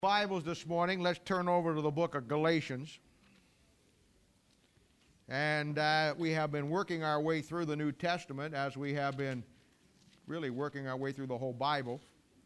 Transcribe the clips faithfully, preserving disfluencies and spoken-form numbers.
Bibles this morning, let's turn over to the book of Galatians. And uh, we have been working our way through the New Testament as we have been really working our way through the whole Bible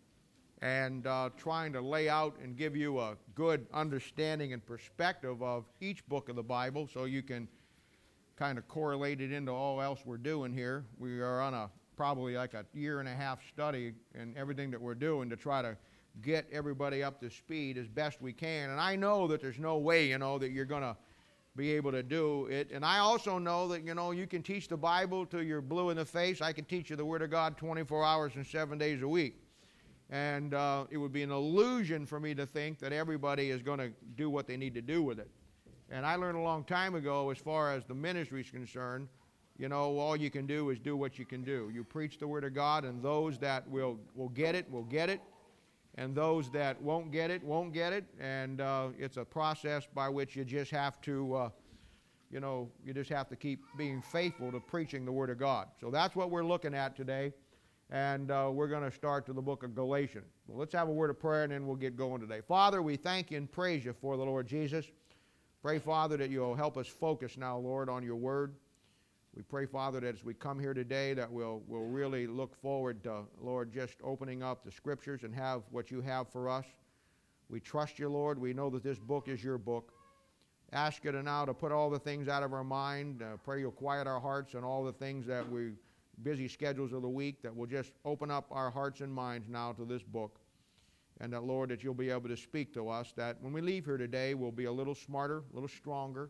and uh, trying to lay out and give you a good understanding and perspective of each book of the Bible so you can kind of correlate it into all else we're doing here. We are on a probably like a year and a half study in everything that we're doing to try to get everybody up to speed as best we can. And I know that there's no way, you know, that you're going to be able to do it. And I also know that, you know, you can teach the Bible till you're blue in the face. I can teach you the Word of God twenty-four hours and seven days a week. And uh, it would be an illusion for me to think that everybody is going to do what they need to do with it. And I learned a long time ago, as far as the ministry is concerned, you know, all you can do is do what you can do. You preach the Word of God, and those that will, will get it, will get it. And those that won't get it, won't get it. And uh, it's a process by which you just have to, uh, you know, you just have to keep being faithful to preaching the Word of God. So that's what we're looking at today. And uh, we're going to start to the book of Galatians. Well, let's have a word of prayer and then we'll get going today. Father, we thank you and praise you for the Lord Jesus. Pray, Father, that you'll help us focus now, Lord, on your Word. We pray, Father, that as we come here today, that we'll, we'll really look forward to, Lord, just opening up the Scriptures and have what you have for us. We trust you, Lord. We know that this book is your book. Ask you to now to put all the things out of our mind. Uh, pray you'll quiet our hearts and all the things that we, busy schedules of the week, that we'll just open up our hearts and minds now to this book. And that, Lord, that you'll be able to speak to us, that when we leave here today, we'll be a little smarter, a little stronger,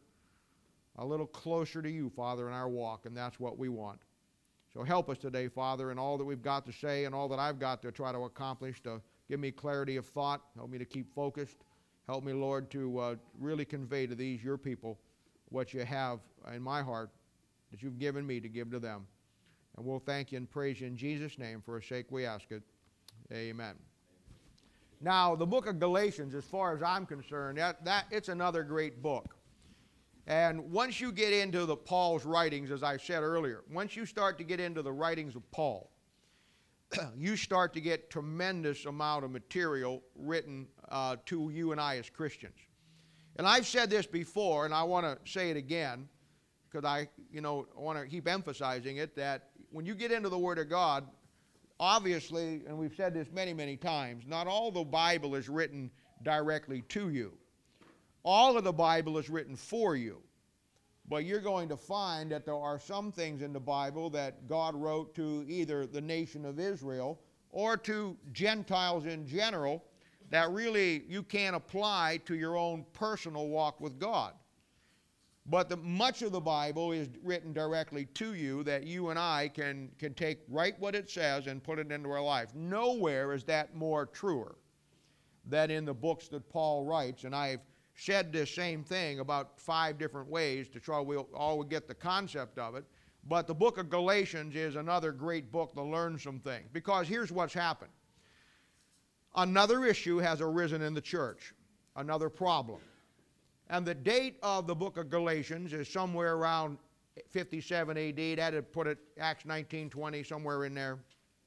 a little closer to you, Father, in our walk, and that's what we want. So help us today, Father, in all that we've got to say and all that I've got to try to accomplish, to give me clarity of thought, help me to keep focused, help me, Lord, to uh, really convey to these, your people, what you have in my heart that you've given me to give to them. And we'll thank you and praise you in Jesus' name. For his sake we ask it. Amen. Now, the book of Galatians, as far as I'm concerned, that, that it's another great book. And once you get into the Paul's writings, as I said earlier, once you start to get into the writings of Paul, you start to get tremendous amount of material written uh, to you and I as Christians. And I've said this before, and I want to say it again, because I, you know, want to keep emphasizing it, that when you get into the Word of God, obviously, and we've said this many, many times, not all the Bible is written directly to you. All of the Bible is written for you. But you're going to find that there are some things in the Bible that God wrote to either the nation of Israel or to Gentiles in general that really you can't apply to your own personal walk with God. But the, much of the Bible is written directly to you that you and I can, can take right what it says and put it into our life. Nowhere is that more truer than in the books that Paul writes. And I've said this same thing about five different ways to try we'll all get the concept of it. But the book of Galatians is another great book to learn some things. Because here's what's happened. Another issue has arisen in the church. Another problem. And the date of the book of Galatians is somewhere around fifty-seven A D. That'd put it Acts nineteen, twenty, somewhere in there.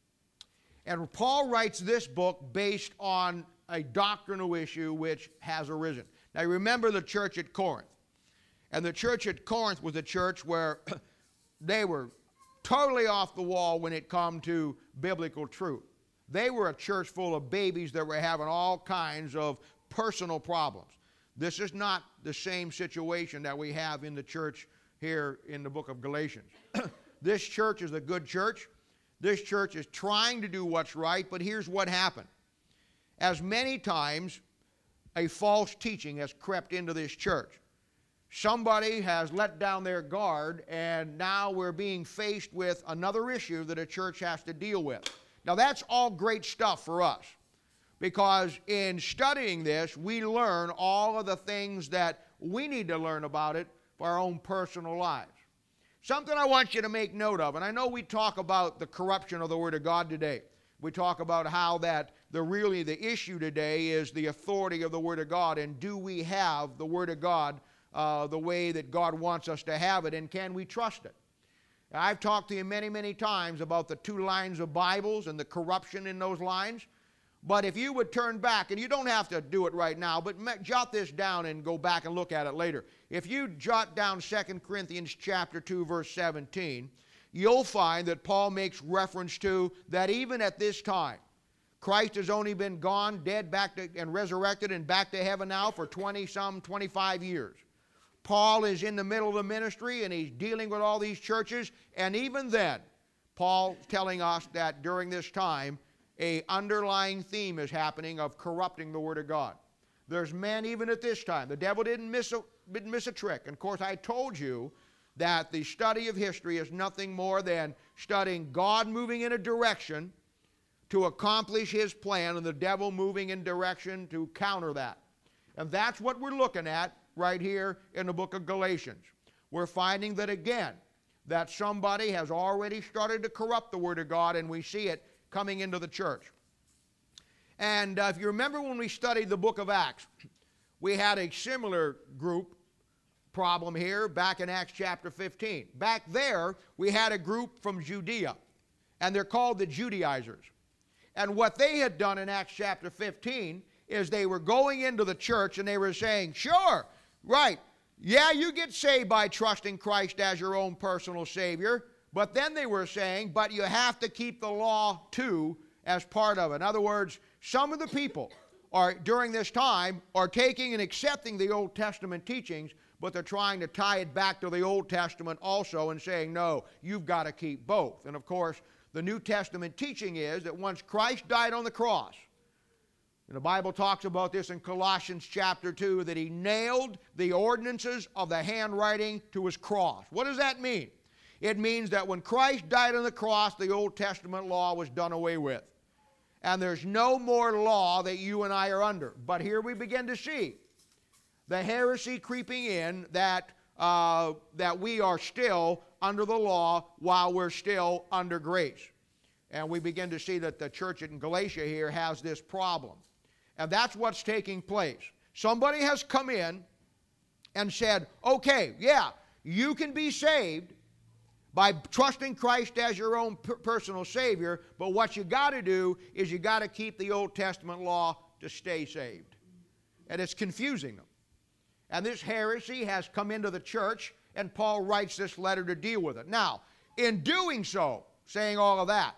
And Paul writes this book based on a doctrinal issue which has arisen. Now remember the church at Corinth. And the church at Corinth was a church where they were totally off the wall when it come to biblical truth. They were a church full of babies that were having all kinds of personal problems. This is not the same situation that we have in the church here in the book of Galatians. This church is a good church. This church is trying to do what's right, but here's what happened. As many times a false teaching has crept into this church. Somebody has let down their guard, and now we're being faced with another issue that a church has to deal with. Now that's all great stuff for us, because in studying this, we learn all of the things that we need to learn about it for our own personal lives. Something I want you to make note of, and I know we talk about the corruption of the Word of God today. We talk about how that the really the issue today is the authority of the Word of God, and do we have the Word of God uh, the way that God wants us to have it, and can we trust it? I've talked to you many, many times about the two lines of Bibles and the corruption in those lines. But if you would turn back, and you don't have to do it right now, but jot this down and go back and look at it later. If you jot down Second Corinthians chapter two, verse seventeen, you'll find that Paul makes reference to that even at this time, Christ has only been gone, dead, back to, and resurrected and back to heaven now for twenty some, twenty-five years. Paul is in the middle of the ministry and he's dealing with all these churches, and even then, Paul telling us that during this time, a underlying theme is happening of corrupting the Word of God. There's men even at this time. The devil didn't miss a, didn't miss a trick. And of course, I told you that the study of history is nothing more than studying God moving in a direction to accomplish His plan and the devil moving in direction to counter that. And that's what we're looking at right here in the book of Galatians. We're finding that again, that somebody has already started to corrupt the Word of God, and we see it coming into the church. And uh, if you remember when we studied the book of Acts, we had a similar group problem here back in Acts chapter fifteen. Back there, we had a group from Judea, and they're called the Judaizers. And what they had done in Acts chapter fifteen is they were going into the church and they were saying, sure, right, yeah, you get saved by trusting Christ as your own personal Savior, but then they were saying, but you have to keep the law too as part of it. In other words, some of the people are during this time are taking and accepting the Old Testament teachings, but they're trying to tie it back to the Old Testament also and saying, no, you've got to keep both. And of course, the New Testament teaching is that once Christ died on the cross, and the Bible talks about this in Colossians chapter two, that He nailed the ordinances of the handwriting to His cross. What does that mean? It means that when Christ died on the cross, the Old Testament law was done away with. And there's no more law that you and I are under. But here we begin to see the heresy creeping in that, uh, that we are still under the law while we're still under grace. And we begin to see that the church in Galatia here has this problem. And that's what's taking place. Somebody has come in and said, okay, yeah, you can be saved by trusting Christ as your own per personal Savior, but what you got to do is you got to keep the Old Testament law to stay saved. And it's confusing them. And this heresy has come into the church, and Paul writes this letter to deal with it. Now, in doing so, saying all of that,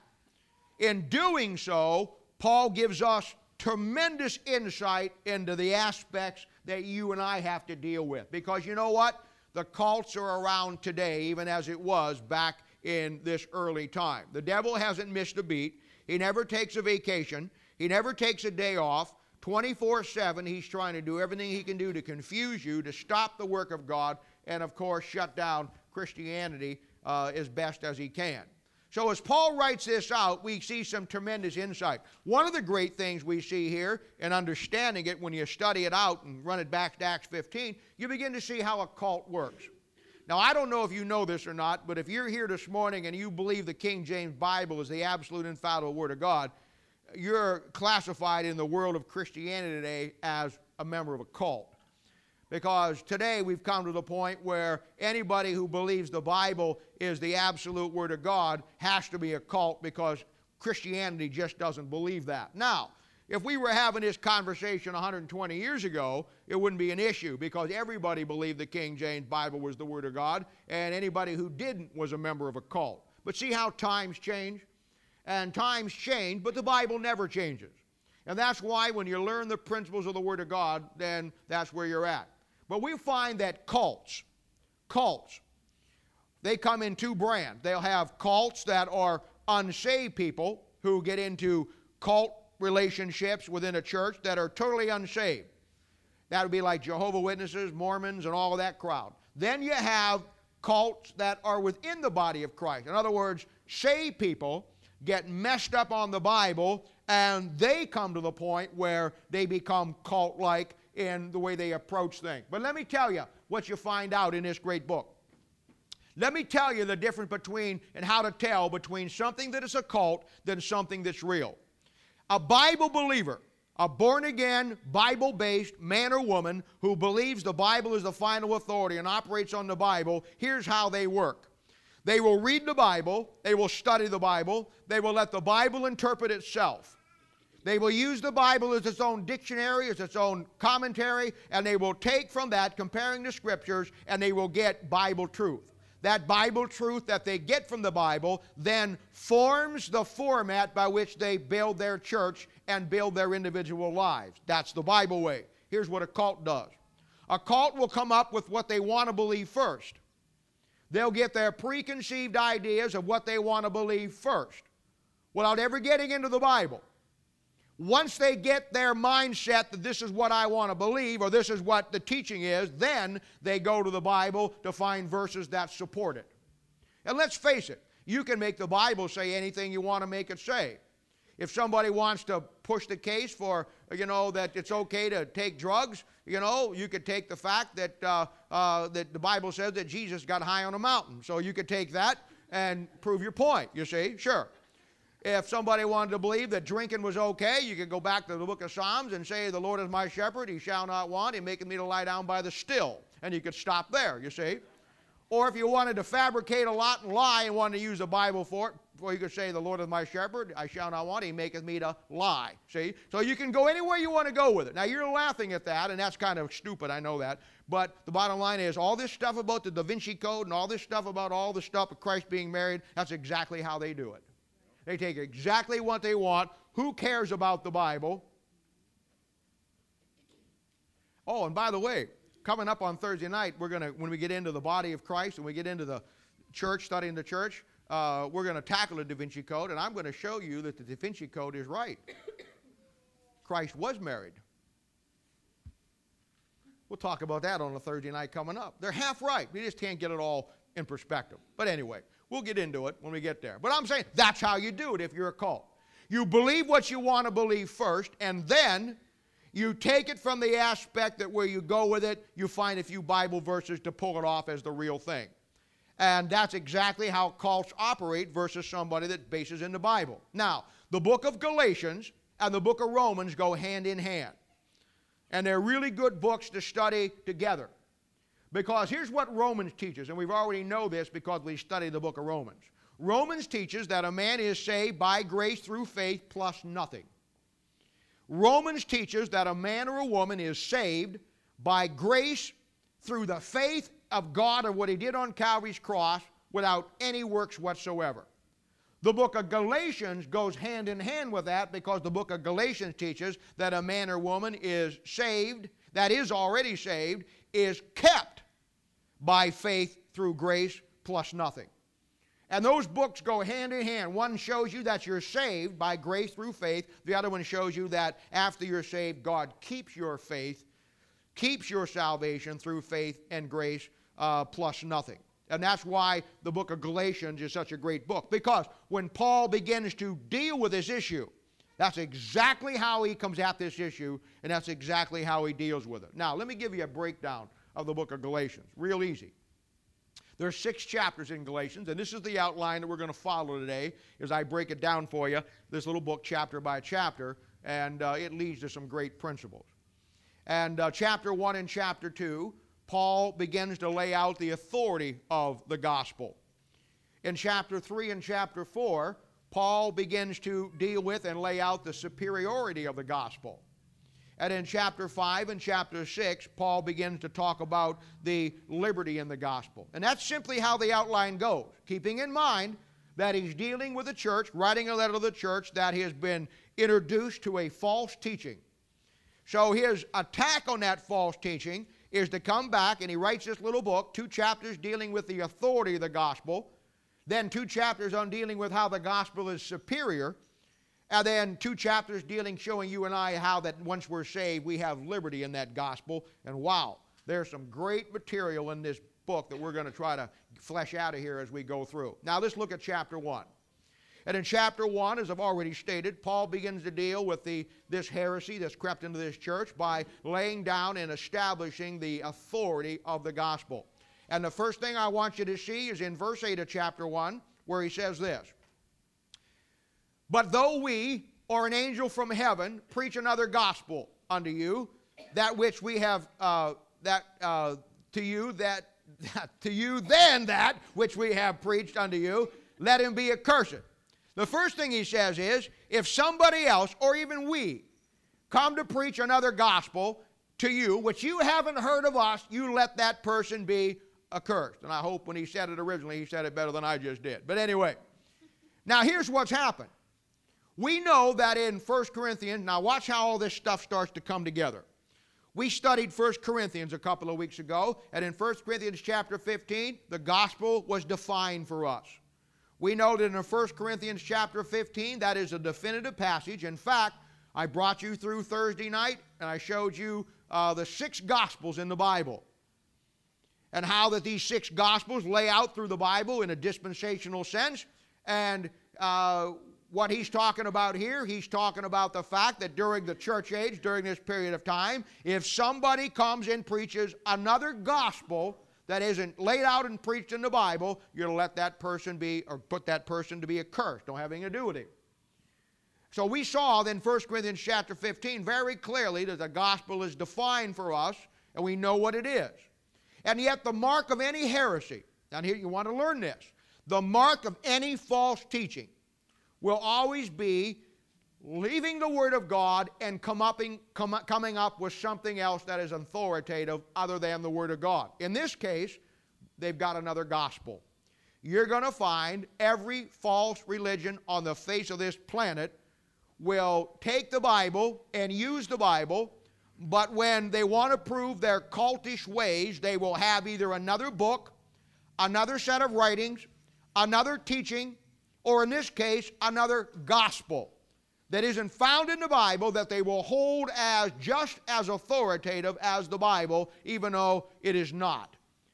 in doing so, Paul gives us tremendous insight into the aspects that you and I have to deal with. Because you know what? The cults are around today, even as it was back in this early time. The devil hasn't missed a beat. He never takes a vacation. He never takes a day off. twenty-four seven, he's trying to do everything he can do to confuse you, to stop the work of God, and of course shut down Christianity uh, as best as he can. So as Paul writes this out, we see some tremendous insight. One of the great things we see here in understanding it, when you study it out and run it back to Acts fifteen, you begin to see how a cult works. Now, I don't know if you know this or not, but if you're here this morning and you believe the King James Bible is the absolute infallible Word of God, you're classified in the world of Christianity today as a member of a cult. Because today we've come to the point where anybody who believes the Bible is the absolute Word of God has to be a cult, because Christianity just doesn't believe that. Now, if we were having this conversation one hundred twenty years ago, it wouldn't be an issue, because everybody believed the King James Bible was the Word of God, and anybody who didn't was a member of a cult. But see how times change? And times change, but the Bible never changes. And that's why when you learn the principles of the Word of God, then that's where you're at. But we find that cults, cults, they come in two brands. They'll have cults that are unsaved people who get into cult relationships within a church that are totally unsaved. That would be like Jehovah's Witnesses, Mormons, and all of that crowd. Then you have cults that are within the body of Christ. In other words, saved people get messed up on the Bible, and they come to the point where they become cult-like in the way they approach things. But let me tell you what you find out in this great book. Let me tell you the difference between, and how to tell between something that is a cult than something that's real. A Bible believer, a born-again, Bible-based man or woman who believes the Bible is the final authority and operates on the Bible, here's how they work. They will read the Bible, they will study the Bible, they will let the Bible interpret itself. They will use the Bible as its own dictionary, as its own commentary, and they will take from that, comparing the Scriptures, and they will get Bible truth. That Bible truth that they get from the Bible then forms the format by which they build their church and build their individual lives. That's the Bible way. Here's what a cult does. A cult will come up with what they want to believe first. They'll get their preconceived ideas of what they want to believe first, without ever getting into the Bible. Once they get their mindset that this is what I want to believe, or this is what the teaching is, then they go to the Bible to find verses that support it. And let's face it, you can make the Bible say anything you want to make it say. If somebody wants to push the case for, you know, that it's okay to take drugs, you know, you could take the fact that, uh, uh, that the Bible says that Jesus got high on a mountain. So you could take that and prove your point, you see, sure. If somebody wanted to believe that drinking was okay, you could go back to the book of Psalms and say, the Lord is my shepherd, he shall not want, he maketh me to lie down by the still. And you could stop there, you see. Or if you wanted to fabricate a lot and lie and wanted to use the Bible for it, well, you could say, the Lord is my shepherd, I shall not want, he maketh me to lie. See? So you can go anywhere you want to go with it. Now, you're laughing at that, and that's kind of stupid, I know that. But the bottom line is, all this stuff about the Da Vinci Code and all this stuff about all the stuff of Christ being married, that's exactly how they do it. They take exactly what they want. Who cares about the Bible? Oh, and by the way, coming up on Thursday night, we're going to, when we get into the body of Christ and we get into the church, studying the church, uh, we're going to tackle the Da Vinci Code, and I'm going to show you that the Da Vinci Code is right. Christ was married. We'll talk about that on a Thursday night coming up. They're half right. We just can't get it all in perspective. But anyway, we'll get into it when we get there. But I'm saying that's how you do it if you're a cult. You believe what you want to believe first, and then you take it from the aspect that where you go with it, you find a few Bible verses to pull it off as the real thing. And that's exactly how cults operate versus somebody that bases in the Bible. Now, the book of Galatians and the book of Romans go hand in hand. And they're really good books to study together. Because here's what Romans teaches, and we've already know this because we studied the book of Romans. Romans teaches that a man is saved by grace through faith plus nothing. Romans teaches that a man or a woman is saved by grace through the faith of God and what he did on Calvary's cross without any works whatsoever. The book of Galatians goes hand in hand with that because the book of Galatians teaches that a man or woman is saved, that is already saved, is kept by faith through grace plus nothing. And those books go hand in hand. One shows you that you're saved by grace through faith. The other one shows you that after you're saved, God keeps your faith, keeps your salvation through faith and grace uh, plus nothing. And that's why the book of Galatians is such a great book. Because when Paul begins to deal with this issue, that's exactly how he comes at this issue, and that's exactly how he deals with it. Now, let me give you a breakdown of the book of Galatians. Real easy. There's six chapters in Galatians, and this is the outline that we're going to follow today as I break it down for you, this little book chapter by chapter, and uh, it leads to some great principles. And uh, chapter one and chapter two, Paul begins to lay out the authority of the gospel. In chapter three and chapter four, Paul begins to deal with and lay out the superiority of the gospel. And in chapter five and chapter six, Paul begins to talk about the liberty in the gospel. And that's simply how the outline goes, keeping in mind that he's dealing with the church, writing a letter to the church that has been introduced to a false teaching. So his attack on that false teaching is to come back, and he writes this little book, two chapters dealing with the authority of the gospel, then two chapters on dealing with how the gospel is superior, and then two chapters dealing, showing you and I how that once we're saved, we have liberty in that gospel. And wow, there's some great material in this book that we're going to try to flesh out of here as we go through. Now let's look at chapter one. And in chapter one, as I've already stated, Paul begins to deal with the, this heresy that's crept into this church by laying down and establishing the authority of the gospel. And the first thing I want you to see is in verse eight of chapter one, where he says this: "But though we, or an angel from heaven, preach another gospel unto you, that which we have, uh, that uh, to you that, that to you then that which we have preached unto you, let him be accursed." The first thing he says is, if somebody else, or even we, come to preach another gospel to you, which you haven't heard of us, you let that person be accursed. And I hope when he said it originally, he said it better than I just did. But anyway, now here's what's happened. We know that in First Corinthians, now watch how all this stuff starts to come together. We studied First Corinthians a couple of weeks ago, and in First Corinthians chapter fifteen, the gospel was defined for us. We know that in First Corinthians chapter fifteen, that is a definitive passage. In fact, I brought you through Thursday night, and I showed you uh, the six gospels in the Bible, and how that these six gospels lay out through the Bible in a dispensational sense. And uh, what he's talking about here, he's talking about the fact that during the church age, during this period of time, if somebody comes and preaches another gospel that isn't laid out and preached in the Bible, you're to let that person be, or put that person to be accursed. Don't have anything to do with him. So we saw in First Corinthians chapter fifteen very clearly that the gospel is defined for us, and we know what it is. And yet the mark of any heresy, now here you want to learn this, the mark of any false teaching will always be leaving the Word of God and come up in, come, coming up with something else that is authoritative other than the Word of God. In this case, they've got another gospel. You're going to find every false religion on the face of this planet will take the Bible and use the Bible, but when they want to prove their cultish ways, they will have either another book, another set of writings, another teaching, or in this case, another gospel that isn't found in the Bible that they will hold as just as authoritative as the Bible, even though it is not.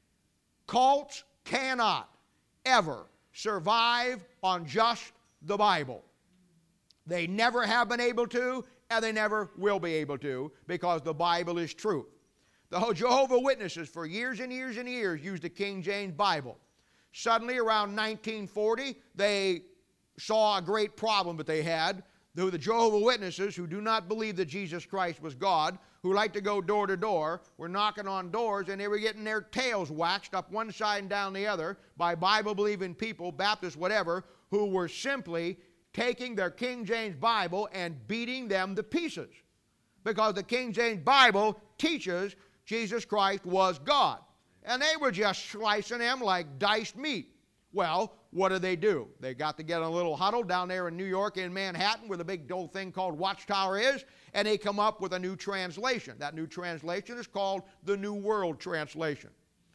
Cults cannot ever survive on just the Bible. They never have been able to, and they never will be able to, because the Bible is truth. The Jehovah's Witnesses for years and years and years used the King James Bible. Suddenly, around nineteen forty, they saw a great problem that they had. The Jehovah's Witnesses, who do not believe that Jesus Christ was God, who like to go door to door, were knocking on doors, and they were getting their tails waxed up one side and down the other by Bible-believing people, Baptists, whatever, who were simply taking their King James Bible and beating them to pieces. Because the King James Bible teaches Jesus Christ was God. And they were just slicing them like diced meat. Well, what did they do? They got together in a little huddle down there in New York, in Manhattan, where the big old thing called Watchtower is, and they come up with a new translation. That new translation is called the New World Translation.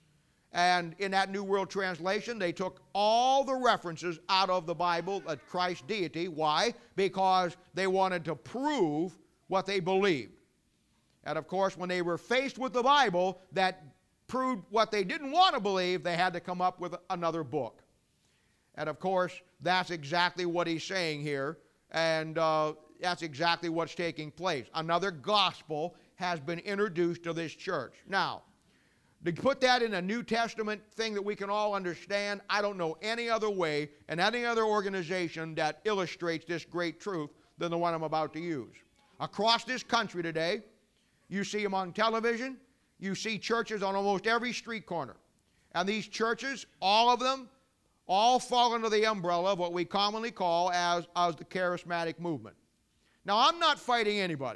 And in that New World Translation, they took all the references out of the Bible of Christ's deity. Why? Because they wanted to prove what they believed. And of course, when they were faced with the Bible that proved what they didn't want to believe, they had to come up with another book. And of course, that's exactly what he's saying here, and uh, that's exactly what's taking place. Another gospel has been introduced to this church. Now, to put that in a New Testament thing that we can all understand, I don't know any other way and any other organization that illustrates this great truth than the one I'm about to use. Across this country today, you see them on television, you see churches on almost every street corner. And these churches, all of them, all fall under the umbrella of what we commonly call as, as the charismatic movement. Now, I'm not fighting anybody.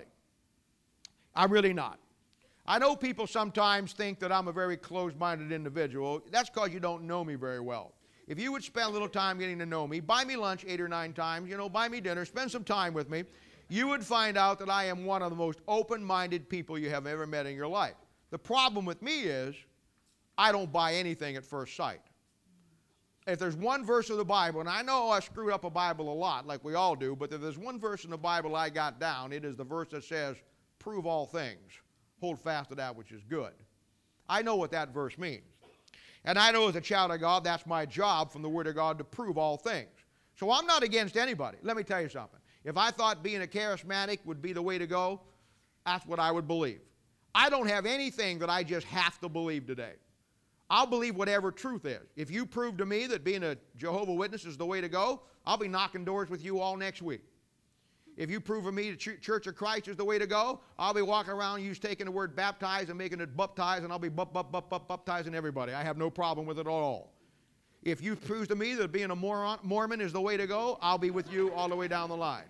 I'm really not. I know people sometimes think that I'm a very closed-minded individual. That's because you don't know me very well. If you would spend a little time getting to know me, buy me lunch eight or nine times, you know, buy me dinner, spend some time with me, you would find out that I am one of the most open-minded people you have ever met in your life. The problem with me is I don't buy anything at first sight. If there's one verse of the Bible, and I know I screwed up a Bible a lot, like we all do, but if there's one verse in the Bible I got down, it is the verse that says, prove all things. Hold fast to that which is good. I know what that verse means. And I know as a child of God, that's my job from the Word of God to prove all things. So I'm not against anybody. Let me tell you something. If I thought being a charismatic would be the way to go, that's what I would believe. I don't have anything that I just have to believe today. I'll believe whatever truth is. If you prove to me that being a Jehovah's Witness is the way to go, I'll be knocking doors with you all next week. If you prove to me the Ch- Church of Christ is the way to go, I'll be walking around you taking the word baptize and making it baptize, and I'll be bup, bup, bup, bup, baptizing everybody. I have no problem with it at all. If you prove to me that being a moron, Mormon is the way to go, I'll be with you all the way down the line.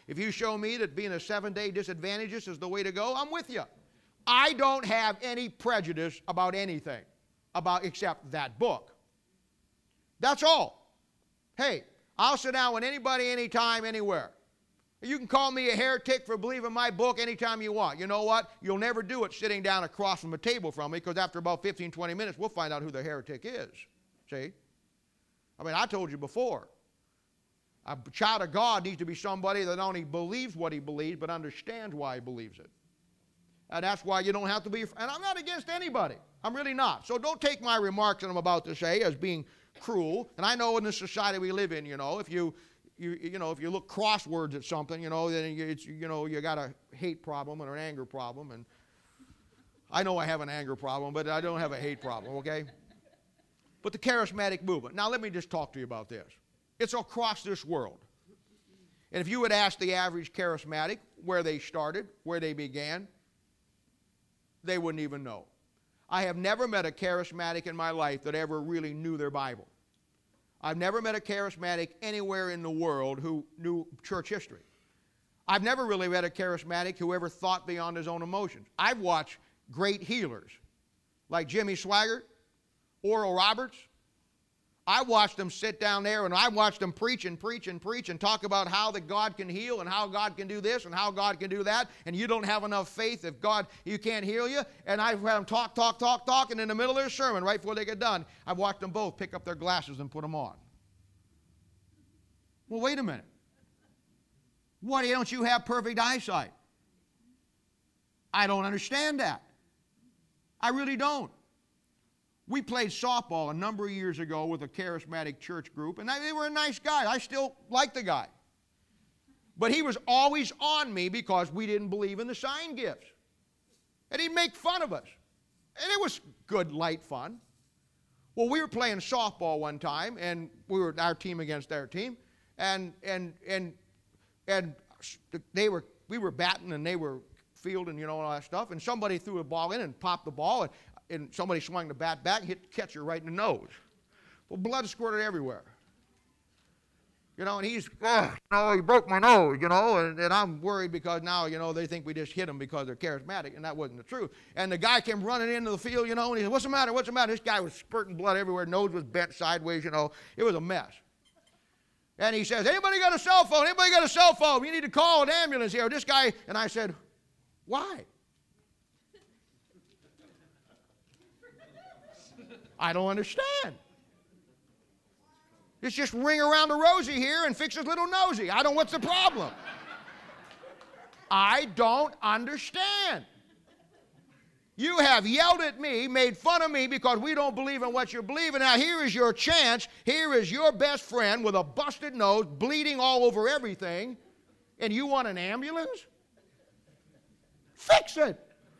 If you show me that being a seven-day disadvantageous is the way to go, I'm with you. I don't have any prejudice about anything, about except that book. That's all. Hey, I'll sit down with anybody, anytime, anywhere. You can call me a heretic for believing my book anytime you want. You know what? You'll never do it sitting down across from a table from me, because after about fifteen, twenty minutes, we'll find out who the heretic is. See? I mean, I told you before. A child of God needs to be somebody that not only believes what he believes, but understands why he believes it. And that's why you don't have to be, and I'm not against anybody. I'm really not. So don't take my remarks that I'm about to say as being cruel. And I know in the society we live in, you know, if you, you, you know, if you look crosswords at something, you know, then it's, you know, you got a hate problem or an anger problem. And I know I have an anger problem, but I don't have a hate problem, okay? But the charismatic movement. Now let me just talk to you about this. It's across this world. And if you would ask the average charismatic where they started, where they began, they wouldn't even know. I have never met a charismatic in my life that ever really knew their Bible. I've never met a charismatic anywhere in the world who knew church history. I've never really met a charismatic who ever thought beyond his own emotions. I've watched great healers like Jimmy Swaggart, Oral Roberts. I watched them sit down there and I watched them preach and preach and preach and talk about how that God can heal and how God can do this and how God can do that, and you don't have enough faith if God, you can't heal you. And I've had them talk, talk, talk, talk, and in the middle of their sermon, right before they get done, I've watched them both pick up their glasses and put them on. Well, wait a minute. Why don't you have perfect eyesight? I don't understand that. I really don't. We played softball a number of years ago with a charismatic church group, and they were a nice guy. I still like the guy. But he was always on me because we didn't believe in the sign gifts. And he'd make fun of us. And it was good, light fun. Well, we were playing softball one time, and we were our team against their team, and and and and they were we were batting and they were fielding, you know, all that stuff, and somebody threw a ball in and popped the ball, and and somebody swung the bat back and hit the catcher right in the nose. Well, blood squirted everywhere. You know, and he's, oh, you know, he broke my nose, you know, and, and I'm worried because now, you know, they think we just hit him because they're charismatic, and that wasn't the truth. And the guy came running into the field, you know, and he said, what's the matter, what's the matter? This guy was spurting blood everywhere, nose was bent sideways, you know. It was a mess. And he says, anybody got a cell phone? Anybody got a cell phone? You need to call an ambulance here. This guy, and I said, why? I don't understand. It's just ring around the rosy here and fix his little nosy. I don't, what's the problem? I don't understand. You have yelled at me, made fun of me because we don't believe in what you believe in. Now here is your chance. Here is your best friend with a busted nose, bleeding all over everything, and you want an ambulance? Fix it.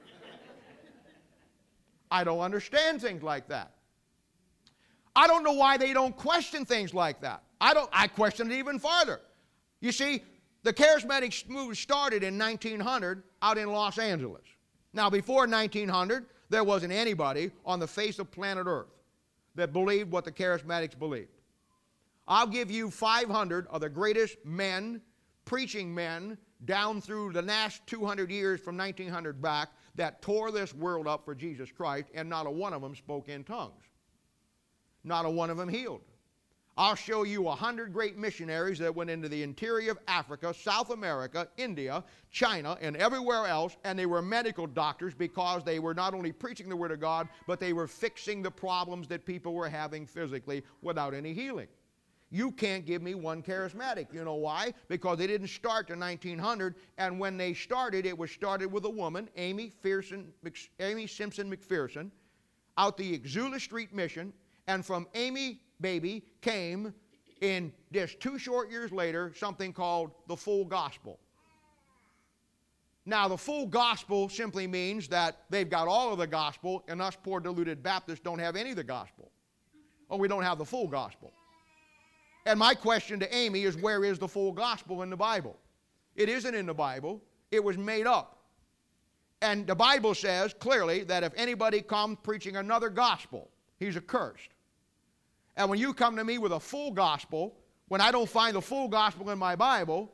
I don't understand things like that. I don't know why they don't question things like that. I don't. I question it even farther. You see, the charismatic movement started in nineteen hundred out in Los Angeles. Now, before nineteen hundred, there wasn't anybody on the face of planet Earth that believed what the charismatics believed. I'll give you five hundred of the greatest men, preaching men, down through the last two hundred years from nineteen hundred back that tore this world up for Jesus Christ, and not a one of them spoke in tongues. Not a one of them healed. I'll show you a hundred great missionaries that went into the interior of Africa, South America, India, China, and everywhere else, and they were medical doctors because they were not only preaching the Word of God, but they were fixing the problems that people were having physically without any healing. You can't give me one charismatic. You know why? Because they didn't start in nineteen hundred, and when they started, it was started with a woman, Amy, Fearson, Amy Simpson McPherson, out the Exula Street Mission. And from Amy Baby came, in just two short years later, something called the full gospel. Now, the full gospel simply means that they've got all of the gospel, and us poor deluded Baptists don't have any of the gospel. Or we don't have the full gospel. And my question to Amy is, where is the full gospel in the Bible? It isn't in the Bible. It was made up. And the Bible says clearly that if anybody comes preaching another gospel, he's accursed. And when you come to me with a full gospel, when I don't find the full gospel in my Bible,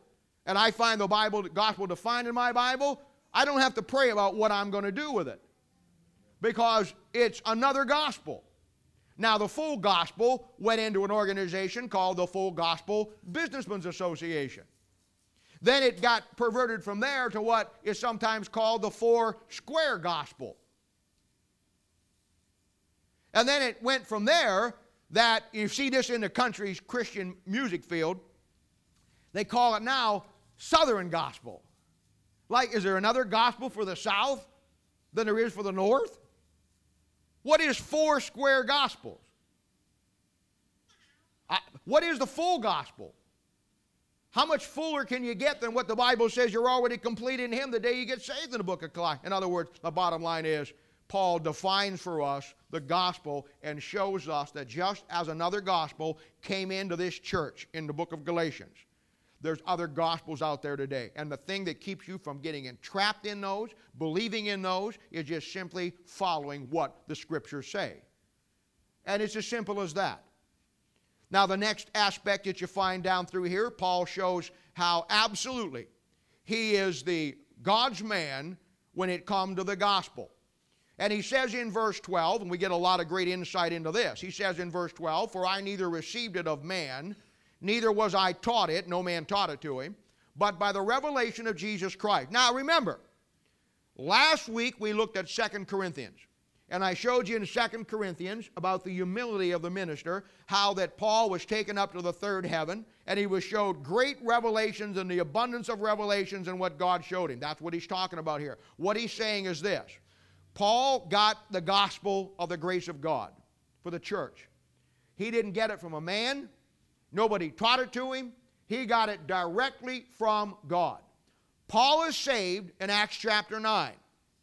and I find the Bible, the gospel defined in my Bible, I don't have to pray about what I'm going to do with it, because it's another gospel. Now, the full gospel went into an organization called the Full Gospel Businessmen's Association. Then it got perverted from there to what is sometimes called the Four Square Gospel. And then it went from there that, you see this in the country's Christian music field, they call it now Southern Gospel. Like, is there another gospel for the South than there is for the North? What is Four Square Gospels? I, what is the full gospel? How much fuller can you get than what the Bible says you're already complete in Him the day you get saved in the book of Colossians? In other words, the bottom line is, Paul defines for us the gospel and shows us that just as another gospel came into this church in the book of Galatians, there's other gospels out there today. And the thing that keeps you from getting entrapped in those, believing in those, is just simply following what the Scriptures say. And it's as simple as that. Now, the next aspect that you find down through here, Paul shows how absolutely he is the God's man when it comes to the gospel. And he says in verse twelve, and we get a lot of great insight into this. He says in verse twelve, "For I neither received it of man, neither was I taught it," no man taught it to him, "but by the revelation of Jesus Christ." Now remember, last week we looked at Second Corinthians. And I showed you in Second Corinthians about the humility of the minister, how that Paul was taken up to the third heaven, and he was showed great revelations and the abundance of revelations and what God showed him. That's what he's talking about here. What he's saying is this: Paul got the gospel of the grace of God for the church. He didn't get it from a man. Nobody taught it to him. He got it directly from God. Paul is saved in Acts chapter nine.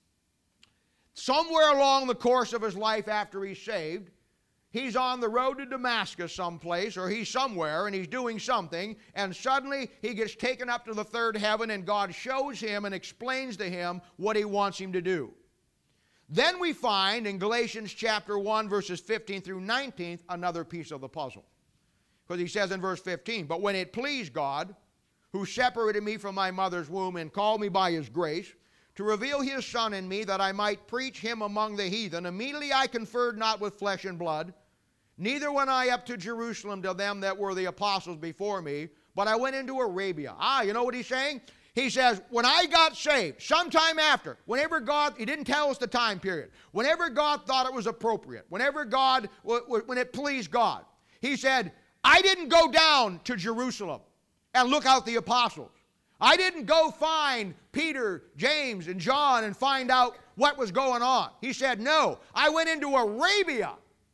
Somewhere along the course of his life after he's saved, he's on the road to Damascus someplace, or he's somewhere and he's doing something, and suddenly he gets taken up to the third heaven, and God shows him and explains to him what He wants him to do. Then we find in Galatians chapter one, verses fifteen through nineteen, another piece of the puzzle. Because he says in verse fifteen, "But when it pleased God, who separated me from my mother's womb and called me by His grace, to reveal His Son in me, that I might preach Him among the heathen, immediately I conferred not with flesh and blood, neither went I up to Jerusalem to them that were the apostles before me, but I went into Arabia." Ah, you know what he's saying? He says, when I got saved, sometime after, whenever God, he didn't tell us the time period, whenever God thought it was appropriate, whenever God, when it pleased God, he said, I didn't go down to Jerusalem and look out the apostles. I didn't go find Peter, James, and John and find out what was going on. He said, no, I went into Arabia.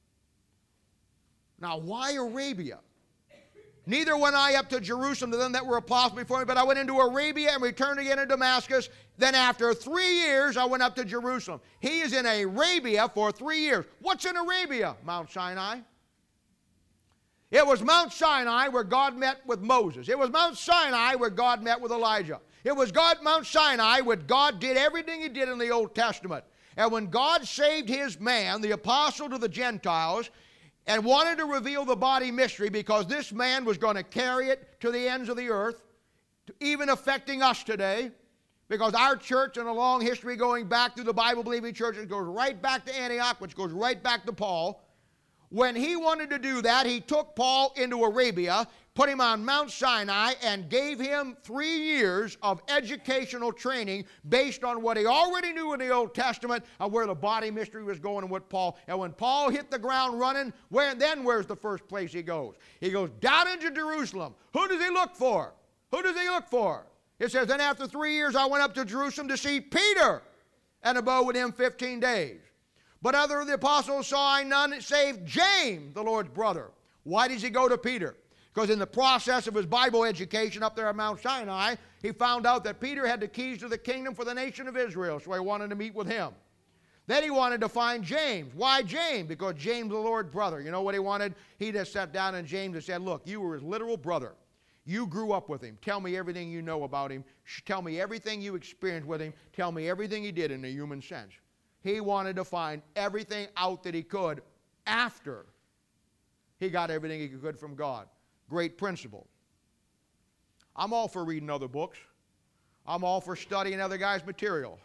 Now, why Arabia? Neither went I up to Jerusalem to them that were apostles before me, but I went into Arabia and returned again to Damascus. Then after three years, I went up to Jerusalem. He is in Arabia for three years. What's in Arabia? Mount Sinai. It was Mount Sinai where God met with Moses. It was Mount Sinai where God met with Elijah. It was God, Mount Sinai where God did everything He did in the Old Testament. And when God saved His man, the apostle to the Gentiles, and wanted to reveal the body mystery, because this man was going to carry it to the ends of the earth, even affecting us today, because our church in a long history going back through the Bible-believing churches goes right back to Antioch, which goes right back to Paul. When he wanted to do that, he took Paul into Arabia, put him on Mount Sinai, and gave him three years of educational training based on what he already knew in the Old Testament and where the body mystery was going and what Paul. And when Paul hit the ground running, where then where's the first place he goes? He goes down into Jerusalem. Who does he look for? Who does he look for? It says, then after three years I went up to Jerusalem to see Peter and abode with him fifteen days. But other of the apostles saw I none save James, the Lord's brother. Why does he go to Peter? Because in the process of his Bible education up there at Mount Sinai, he found out that Peter had the keys to the kingdom for the nation of Israel, so he wanted to meet with him. Then he wanted to find James. Why James? Because James, the Lord's brother. You know what he wanted? He just sat down and James and said, look, you were his literal brother. You grew up with him. Tell me everything you know about him. Tell me everything you experienced with him. Tell me everything he did in a human sense. He wanted to find everything out that he could after he got everything he could from God. Great principle. I'm all for reading other books. I'm all for studying other guys' material.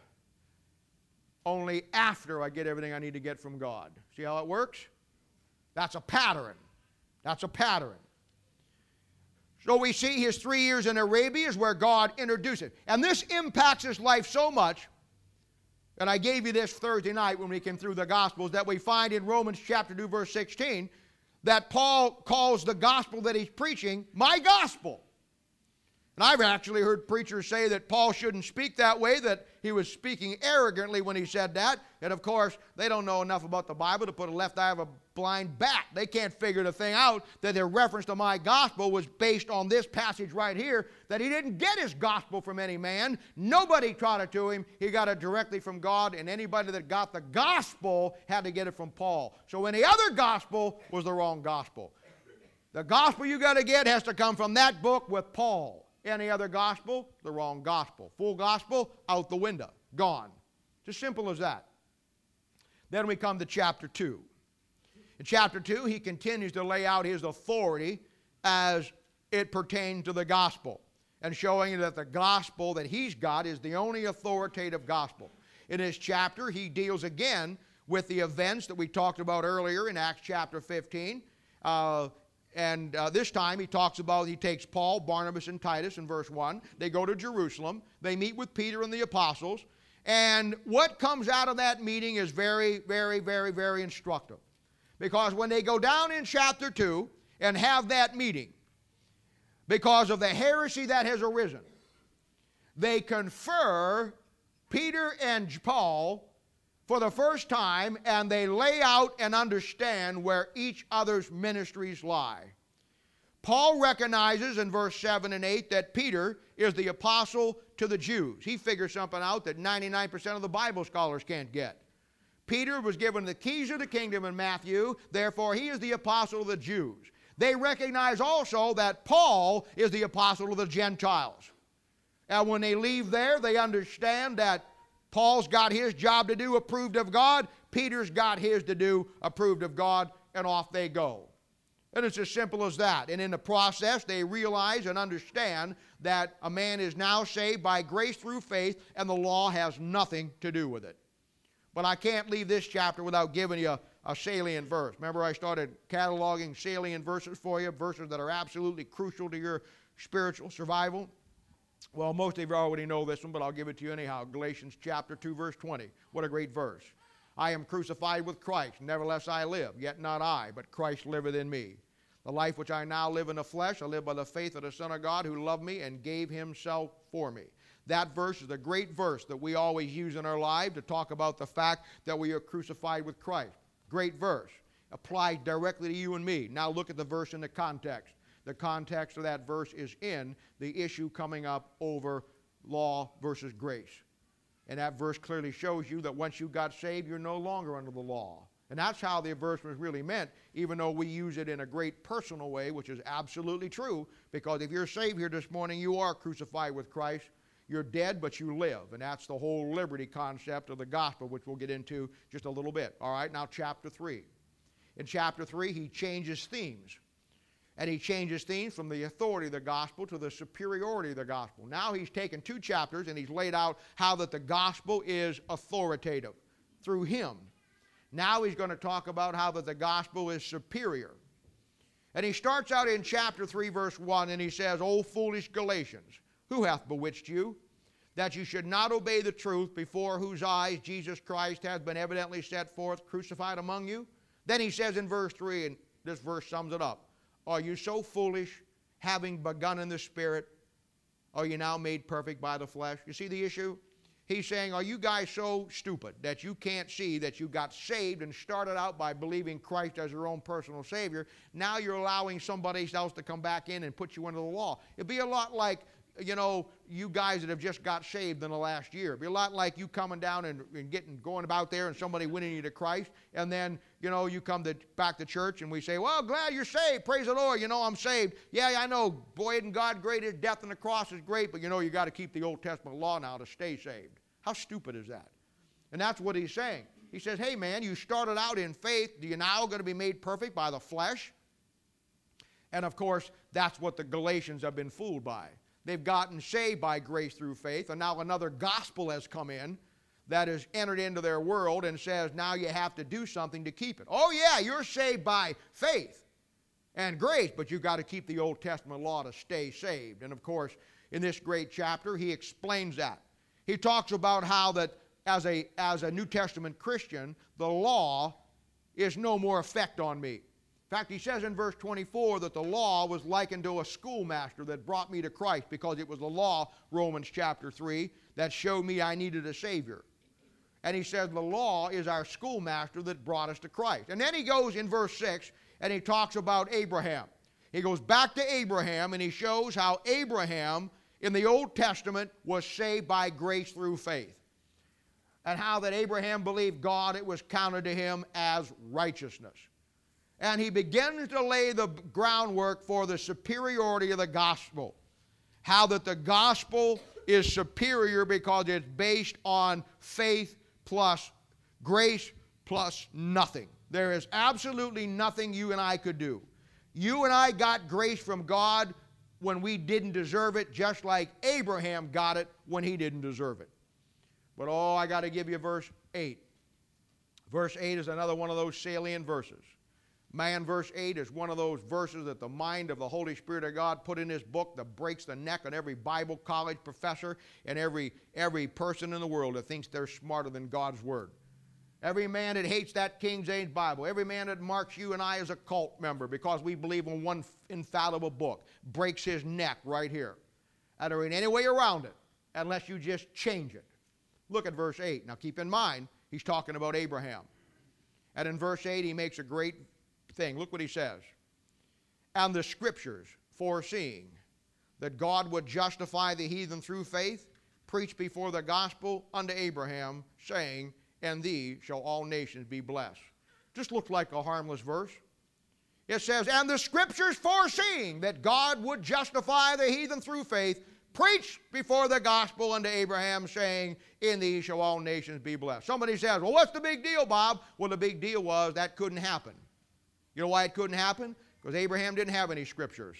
Only after I get everything I need to get from God. See how it works? That's a pattern. That's a pattern. So we see his three years in Arabia is where God introduced it. And this impacts his life so much, and I gave you this Thursday night when we came through the Gospels, that we find in Romans chapter two, verse sixteen, that Paul calls the gospel that he's preaching, my gospel. And I've actually heard preachers say that Paul shouldn't speak that way, that he was speaking arrogantly when he said that. And of course, they don't know enough about the Bible to put a left eye of a blind bat. They can't figure the thing out that their reference to my gospel was based on this passage right here, that he didn't get his gospel from any man. Nobody taught it to him. He got it directly from God, and anybody that got the gospel had to get it from Paul. So any other gospel was the wrong gospel. The gospel you got to get has to come from that book with Paul. Any other gospel, the wrong gospel. Full gospel, out the window, gone. It's as simple as that. Then we come to chapter two. In chapter two, he continues to lay out his authority as it pertains to the gospel, and showing that the gospel that he's got is the only authoritative gospel. In this chapter, he deals again with the events that we talked about earlier in Acts chapter fifteen. Uh, And uh, this time he talks about, he takes Paul, Barnabas, and Titus in verse one. They go to Jerusalem. They meet with Peter and the apostles. And what comes out of that meeting is very, very, very, very instructive. Because when they go down in chapter two and have that meeting, because of the heresy that has arisen, they confer Peter and Paul for the first time, and they lay out and understand where each other's ministries lie. Paul recognizes in verse seven and eight that Peter is the apostle to the Jews. He figures something out that ninety-nine percent of the Bible scholars can't get. Peter was given the keys of the kingdom in Matthew, therefore he is the apostle of the Jews. They recognize also that Paul is the apostle of the Gentiles. And when they leave there, they understand that Paul's got his job to do, approved of God. Peter's got his to do, approved of God, and off they go. And it's as simple as that. And in the process, they realize and understand that a man is now saved by grace through faith, and the law has nothing to do with it. But I can't leave this chapter without giving you a, a salient verse. Remember, I started cataloging salient verses for you, verses that are absolutely crucial to your spiritual survival. Well, most of you already know this one, but I'll give it to you anyhow. Galatians chapter two, verse twenty. What a great verse. I am crucified with Christ, nevertheless I live, yet not I, but Christ liveth in me. The life which I now live in the flesh, I live by the faith of the Son of God who loved me and gave himself for me. That verse is a great verse that we always use in our life to talk about the fact that we are crucified with Christ. Great verse. Applies directly to you and me. Now look at the verse in the context. The context of that verse is in the issue coming up over law versus grace. And that verse clearly shows you that once you got saved, you're no longer under the law. And that's how the verse was really meant, even though we use it in a great personal way, which is absolutely true, because if you're saved here this morning, you are crucified with Christ. You're dead, but you live. And that's the whole liberty concept of the gospel, which we'll get into just a little bit. All right, now chapter three. In chapter three, he changes themes. And he changes themes from the authority of the gospel to the superiority of the gospel. Now he's taken two chapters and he's laid out how that the gospel is authoritative through him. Now he's going to talk about how that the gospel is superior. And he starts out in chapter three, verse one, and he says, O foolish Galatians, who hath bewitched you, that you should not obey the truth, before whose eyes Jesus Christ hath been evidently set forth, crucified among you? Then he says in verse three, and this verse sums it up, are you so foolish, having begun in the Spirit, are you now made perfect by the flesh? You see the issue? He's saying, are you guys so stupid that you can't see that you got saved and started out by believing Christ as your own personal Savior? Now you're allowing somebody else to come back in and put you under the law. It'd be a lot like, you know, you guys that have just got saved in the last year. It'd be a lot like you coming down and, and getting going about there and somebody winning you to Christ, and then, you know, you come to, back to church and we say, well, glad you're saved. Praise the Lord. You know, I'm saved. Yeah, I know. Boy, isn't God great? His death on the cross is great, but you know, you got to keep the Old Testament law now to stay saved. How stupid is that? And that's what he's saying. He says, hey, man, you started out in faith. Are you now going to be made perfect by the flesh? And, of course, that's what the Galatians have been fooled by. They've gotten saved by grace through faith, and now another gospel has come in that has entered into their world and says, now you have to do something to keep it. Oh yeah, you're saved by faith and grace, but you've got to keep the Old Testament law to stay saved. And of course, in this great chapter, he explains that. He talks about how that as a, as a New Testament Christian, the law is no more effect on me. In fact, he says in verse twenty-four that the law was likened to a schoolmaster that brought me to Christ, because it was the law, Romans chapter three, that showed me I needed a Savior. And he says the law is our schoolmaster that brought us to Christ. And then he goes in verse six and he talks about Abraham. He goes back to Abraham and he shows how Abraham in the Old Testament was saved by grace through faith. And how that Abraham believed God, it was counted to him as righteousness. And he begins to lay the groundwork for the superiority of the gospel. How that the gospel is superior because it's based on faith plus grace plus nothing. There is absolutely nothing you and I could do. You and I got grace from God when we didn't deserve it, just like Abraham got it when he didn't deserve it. But oh, I got to give you verse eight. Verse eight is another one of those salient verses. Man, verse eight is one of those verses that the mind of the Holy Spirit of God put in His book that breaks the neck on every Bible college professor and every, every person in the world that thinks they're smarter than God's Word. Every man that hates that King James Bible, every man that marks you and I as a cult member because we believe in one infallible book, breaks his neck right here. And there ain't any way around it unless you just change it. Look at verse eight. Now keep in mind, he's talking about Abraham. And in verse eight, he makes a great thing. Look what he says. And the Scriptures, foreseeing that God would justify the heathen through faith, preached before the gospel unto Abraham, saying, and thee shall all nations be blessed. Just looks like a harmless verse. It says, and the Scriptures foreseeing that God would justify the heathen through faith, preached before the gospel unto Abraham, saying, in thee shall all nations be blessed. Somebody says, well, what's the big deal, Bob? Well, the big deal was that couldn't happen. You know why it couldn't happen? Because Abraham didn't have any Scriptures.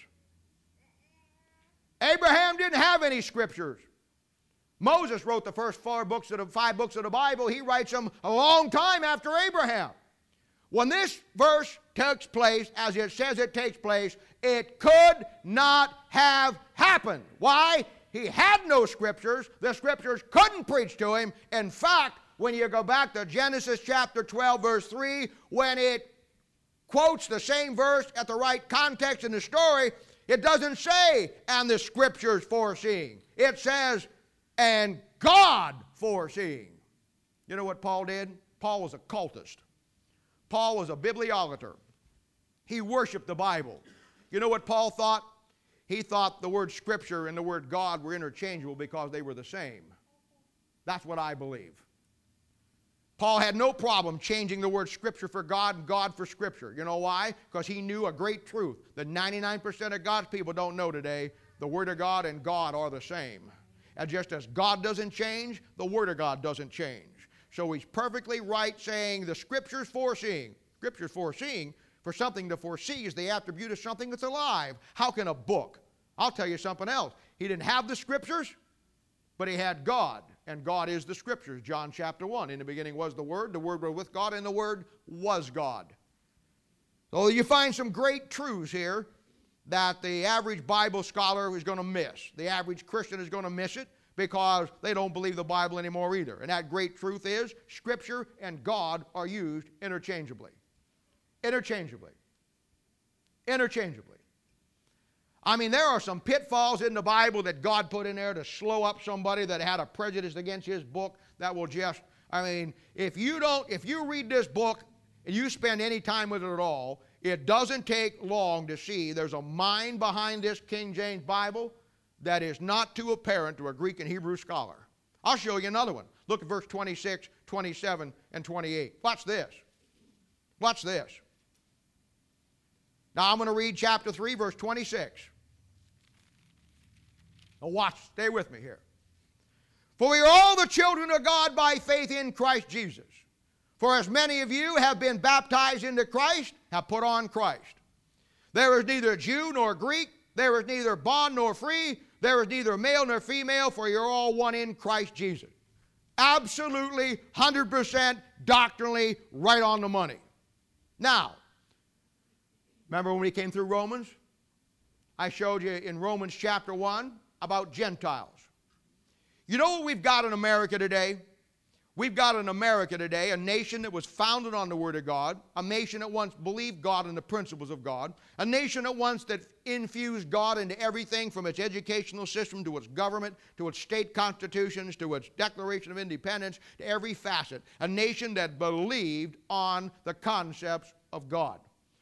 Abraham didn't have any Scriptures. Moses wrote the first four books of the five books of the Bible. He writes them a long time after Abraham. When this verse takes place, as it says it takes place, it could not have happened. Why? He had no Scriptures. The Scriptures couldn't preach to him. In fact, when you go back to Genesis chapter twelve, verse three, when it quotes the same verse at the right context in the story, it doesn't say, and the Scriptures foreseeing. It says, and God foreseeing. You know what Paul did? Paul was a cultist. Paul was a bibliolater. He worshiped the Bible. You know what Paul thought? He thought the word Scripture and the word God were interchangeable because they were the same. That's what I believe. Paul had no problem changing the word Scripture for God and God for Scripture. You know why? Because he knew a great truth that ninety-nine percent of God's people don't know today. The Word of God and God are the same. And just as God doesn't change, the Word of God doesn't change. So he's perfectly right saying the Scripture's foreseeing. Scripture's foreseeing, for something to foresee is the attribute of something that's alive. How can a book? I'll tell you something else. He didn't have the Scriptures, but he had God. And God is the Scriptures. John chapter one. In the beginning was the Word. The Word was with God, and the Word was God. So you find some great truths here that the average Bible scholar is going to miss. The average Christian is going to miss it because they don't believe the Bible anymore either. And that great truth is Scripture and God are used interchangeably. Interchangeably. Interchangeably. I mean, there are some pitfalls in the Bible that God put in there to slow up somebody that had a prejudice against His book that will just, I mean, if you don't, if you read this book and you spend any time with it at all, it doesn't take long to see there's a mind behind this King James Bible that is not too apparent to a Greek and Hebrew scholar. I'll show you another one. Look at verse twenty-six, twenty-seven, and twenty-eight. Watch this. Watch this. Now I'm going to read chapter three, verse twenty-six. Now watch, stay with me here. For we are all the children of God by faith in Christ Jesus. For as many of you have been baptized into Christ, have put on Christ. There is neither Jew nor Greek, there is neither bond nor free, There is neither male nor female, for you're all one in Christ Jesus. Absolutely, one hundred percent doctrinally right on the money. Now, remember when we came through Romans? I showed you in Romans chapter one about Gentiles. You know what we've got in America today? We've got in America today a nation that was founded on the Word of God, a nation that once believed God and the principles of God, a nation that once that infused God into everything from its educational system to its government, to its state constitutions, to its Declaration of Independence, to every facet. A nation that believed on the concepts of God.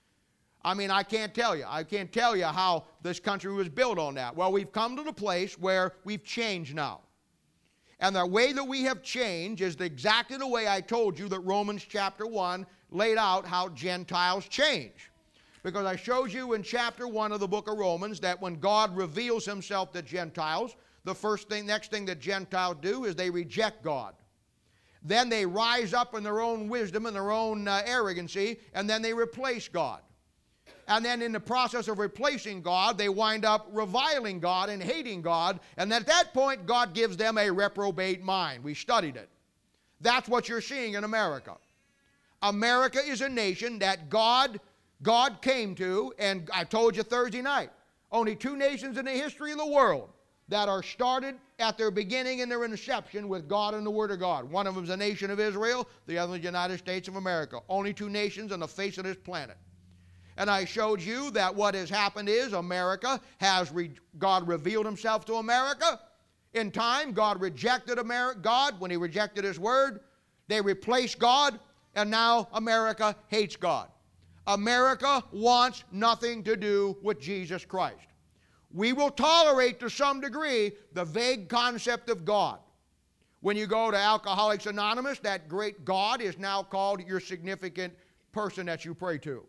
I mean, I can't tell you. I can't tell you how this country was built on that. Well, we've come to the place where we've changed now. And the way that we have changed is exactly the way I told you that Romans chapter one laid out how Gentiles change. Because I showed you in chapter one of the book of Romans that when God reveals himself to Gentiles, the first thing, next thing that Gentiles do is they reject God. Then they rise up in their own wisdom and their own uh, arrogancy, and then they replace God. And then in the process of replacing God, they wind up reviling God and hating God. And at that point, God gives them a reprobate mind. We studied it. That's what you're seeing in America. America is a nation that God, God came to, and I told you Thursday night, only two nations in the history of the world that are started at their beginning and their inception with God and the Word of God. One of them is the nation of Israel, the other is the United States of America. Only two nations on the face of this planet. And I showed you that what has happened is America has, re God revealed himself to America. In time, God rejected Ameri God when he rejected his word. They replaced God, and now America hates God. America wants nothing to do with Jesus Christ. We will tolerate to some degree the vague concept of God. When you go to Alcoholics Anonymous, that great God is now called your significant person that you pray to.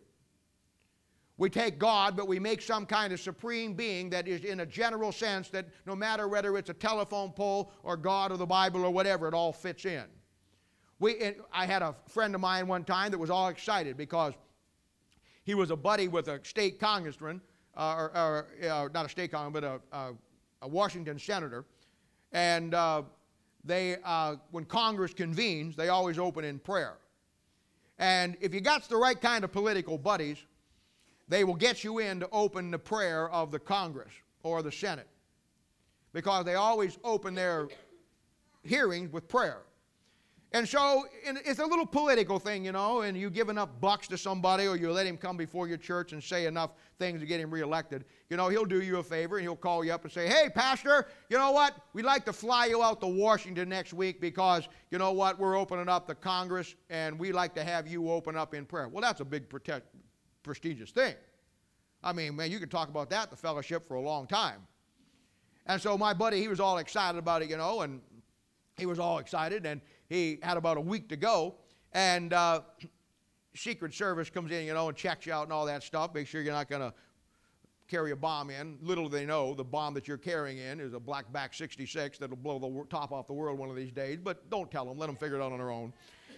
We take God, but we make some kind of supreme being that is in a general sense that no matter whether it's a telephone pole or God or the Bible or whatever, it all fits in. We, I had a friend of mine one time that was all excited because he was a buddy with a state congressman, uh, or, or uh, not a state congressman, but a, a, a Washington senator. And uh, they, uh, when Congress convenes, they always open in prayer. And if you got the right kind of political buddies, they will get you in to open the prayer of the Congress or the Senate, because they always open their hearings with prayer. And so it's a little political thing, you know, and you give enough bucks to somebody or you let him come before your church and say enough things to get him reelected, you know, he'll do you a favor and he'll call you up and say, hey, Pastor, you know what, we'd like to fly you out to Washington next week because, you know what, we're opening up the Congress and we'd like to have you open up in prayer. Well, that's a big protect prestigious thing. I mean, man, you could talk about that, the fellowship, for a long time. And so my buddy, he was all excited about it, you know, and he was all excited, and he had about a week to go, and uh, Secret Service comes in, you know, and checks you out and all that stuff, make sure you're not going to carry a bomb in. Little do they know, the bomb that you're carrying in is a Blackback sixty-six that'll blow the top off the world one of these days, but don't tell them, let them figure it out on their own.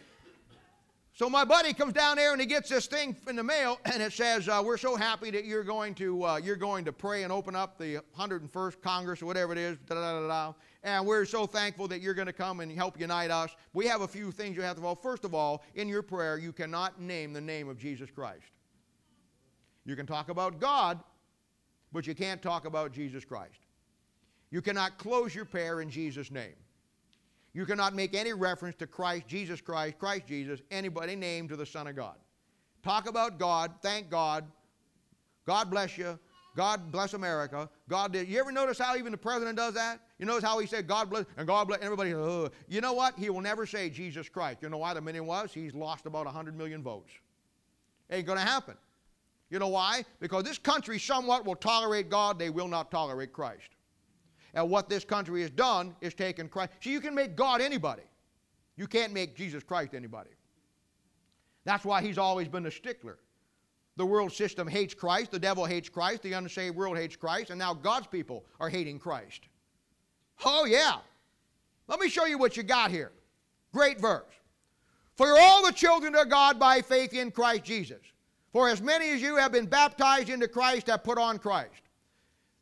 So my buddy comes down there and he gets this thing in the mail, and it says, uh, we're so happy that you're going to uh, you're going to pray and open up the one hundred first Congress or whatever it is, da, da, da, da, and we're so thankful that you're going to come and help unite us. We have a few things you have to follow. First of all, in your prayer, you cannot name the name of Jesus Christ. You can talk about God, but you can't talk about Jesus Christ. You cannot close your prayer in Jesus' name. You cannot make any reference to Christ, Jesus Christ, Christ Jesus, anybody named to the Son of God. Talk about God, thank God, God bless you, God bless America, God did. You ever notice how even the president does that? You notice how he said God bless, and God bless, everybody, uh, you know what? He will never say Jesus Christ. You know why? The minute was, he's lost about one hundred million votes. Ain't going to happen. You know why? Because this country somewhat will tolerate God, they will not tolerate Christ. And what this country has done is taken Christ. See, you can make God anybody. You can't make Jesus Christ anybody. That's why he's always been a stickler. The world system hates Christ. The devil hates Christ. The unsaved world hates Christ. And now God's people are hating Christ. Oh, yeah. Let me show you what you got here. Great verse. For you're all the children of God by faith in Christ Jesus. For as many as you have been baptized into Christ have put on Christ.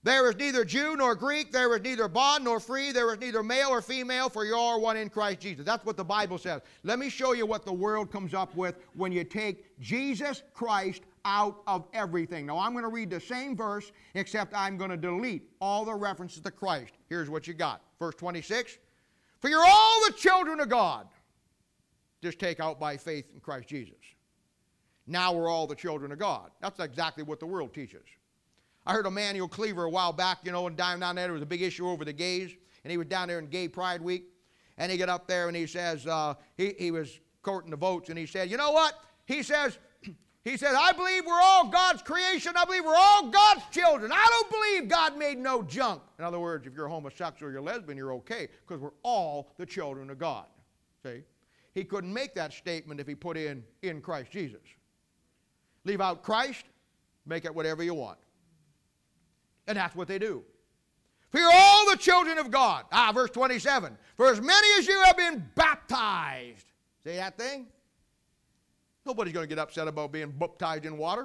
There is neither Jew nor Greek, there is neither bond nor free, there is neither male or female, for you are one in Christ Jesus. That's what the Bible says. Let me show you what the world comes up with when you take Jesus Christ out of everything. Now I'm going to read the same verse, except I'm going to delete all the references to Christ. Here's what you got. Verse twenty-six. For you're all the children of God. Just take out by faith in Christ Jesus. Now we're all the children of God. That's exactly what the world teaches. I heard Emmanuel Cleaver a while back, you know, and down there there was a big issue over the gays, and he was down there in Gay Pride Week, and he got up there and he says, uh, he, he was courting the votes, and he said, you know what? He says, he says, I believe we're all God's creation. I believe we're all God's children. I don't believe God made no junk. In other words, if you're homosexual or you're lesbian, you're okay, because we're all the children of God. See? He couldn't make that statement if he put in, in Christ Jesus. Leave out Christ, make it whatever you want. And that's what they do. For you're all the children of God. Ah, verse twenty-seven. For as many as you have been baptized. See that thing? Nobody's going to get upset about being baptized in water.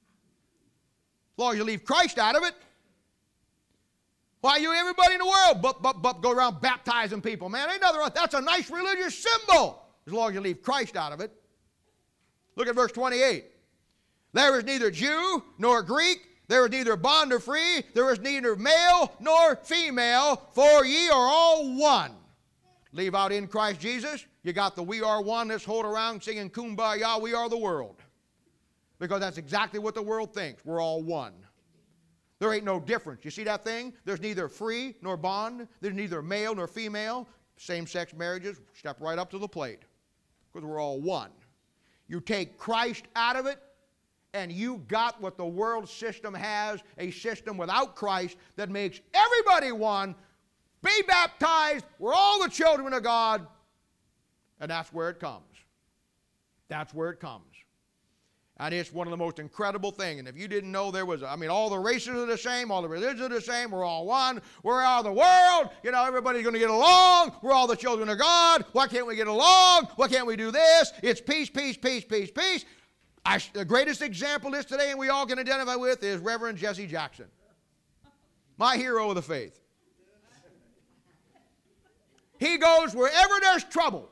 As long as you leave Christ out of it. Why you everybody in the world but, but, but go around baptizing people? Man, ain't nothing wrong. That's a nice religious symbol. As long as you leave Christ out of it. Look at verse twenty-eight. There is neither Jew nor Greek. There is neither bond nor free. There is neither male nor female. For ye are all one. Leave out in Christ Jesus. You got the we are one. Let's hold around singing Kumbaya, we are the world. Because that's exactly what the world thinks. We're all one. There ain't no difference. You see that thing? There's neither free nor bond. There's neither male nor female. Same-sex marriages, step right up to the plate. Because we're all one. You take Christ out of it, and you got what the world system has, a system without Christ that makes everybody one. Be baptized. We're all the children of God. And that's where it comes. That's where it comes. And it's one of the most incredible things. And if you didn't know there was, I mean, all the races are the same, all the religions are the same, we're all one, we're all the world, you know, everybody's going to get along, we're all the children of God, why can't we get along, why can't we do this? It's peace, peace, peace, peace, peace. I, the greatest example is today, and we all can identify with, is Reverend Jesse Jackson. My hero of the faith. He goes wherever there's trouble.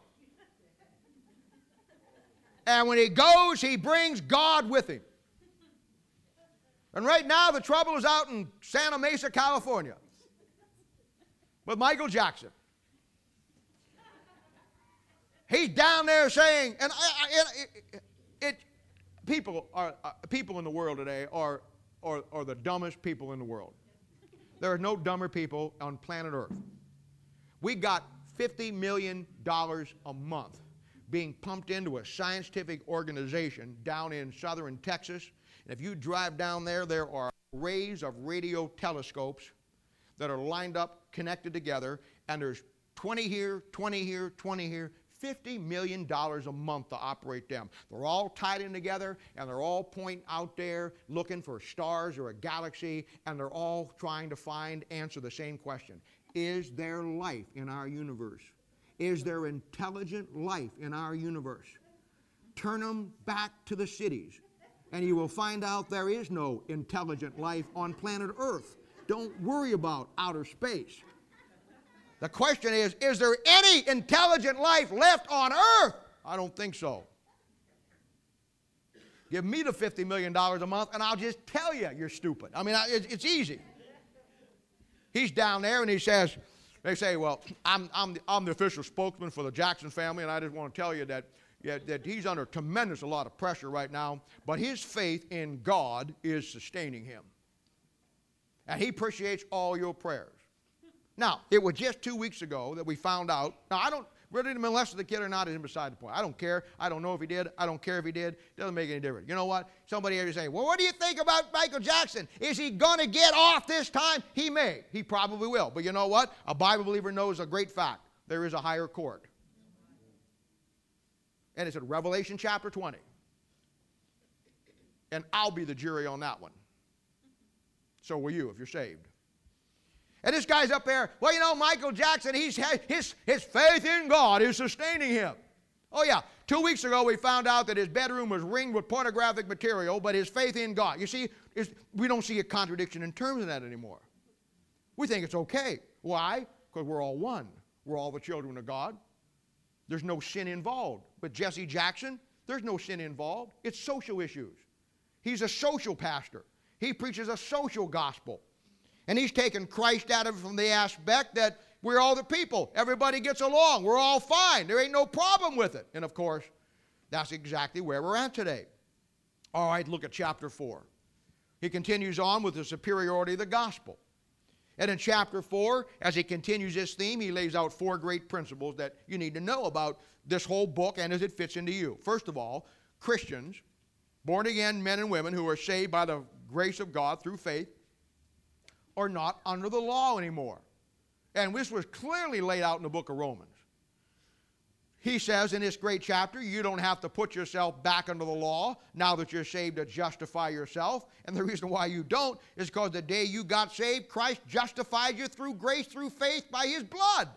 And when he goes, he brings God with him. And right now, the trouble is out in Santa Mesa, California, with Michael Jackson. He's down there saying, and I, I, it, it, people are uh, people in the world today are, are are the dumbest people in the world. There are no dumber people on planet Earth. We got fifty million dollars a month being pumped into a scientific organization down in southern Texas. And if you drive down there, there are arrays of radio telescopes that are lined up, connected together, and there's twenty here, twenty here, twenty here, fifty million dollars a month to operate them. They're all tied in together, and they're all pointing out there looking for stars or a galaxy, and they're all trying to find, answer the same question. Is there life in our universe? Is there intelligent life in our universe? Turn them back to the cities, and you will find out there is no intelligent life on planet Earth. Don't worry about outer space. The question is, is there any intelligent life left on Earth? I don't think so. Give me the fifty million dollars a month, and I'll just tell you you're stupid. I mean, it's easy. He's down there, and he says, they say, well, I'm, I'm, the, I'm the official spokesman for the Jackson family, and I just want to tell you that, yeah, that he's under tremendous a lot of pressure right now, but his faith in God is sustaining him. And he appreciates all your prayers. Now, it was just two weeks ago that we found out. Now, I don't, whether he molested the kid or not is beside the point. I don't care. I don't know if he did. I don't care if he did. It doesn't make any difference. You know what? Somebody here is saying, well, what do you think about Michael Jackson? Is he going to get off this time? He may. He probably will. But you know what? A Bible believer knows a great fact. There is a higher court. And it's in Revelation chapter twenty. And I'll be the jury on that one. So will you if you're saved. And this guy's up there, well, you know, Michael Jackson, he's, his, his faith in God is sustaining him. Oh, yeah. Two weeks ago, we found out that his bedroom was ringed with pornographic material, but his faith in God. You see, we don't see a contradiction in terms of that anymore. We think it's okay. Why? Because we're all one. We're all the children of God. There's no sin involved. But Jesse Jackson, there's no sin involved. It's social issues. He's a social pastor. He preaches a social gospel. And he's taken Christ out of it from the aspect that we're all the people. Everybody gets along. We're all fine. There ain't no problem with it. And of course, that's exactly where we're at today. All right, look at chapter four. He continues on with the superiority of the gospel. And in chapter four, as he continues this theme, he lays out four great principles that you need to know about this whole book and as it fits into you. First of all, Christians, born-again men and women who are saved by the grace of God through faith, are not under the law anymore. And this was clearly laid out in the book of Romans. He says in this great chapter, you don't have to put yourself back under the law now that you're saved to justify yourself. And the reason why you don't is because the day you got saved, Christ justified you through grace, through faith, by His blood.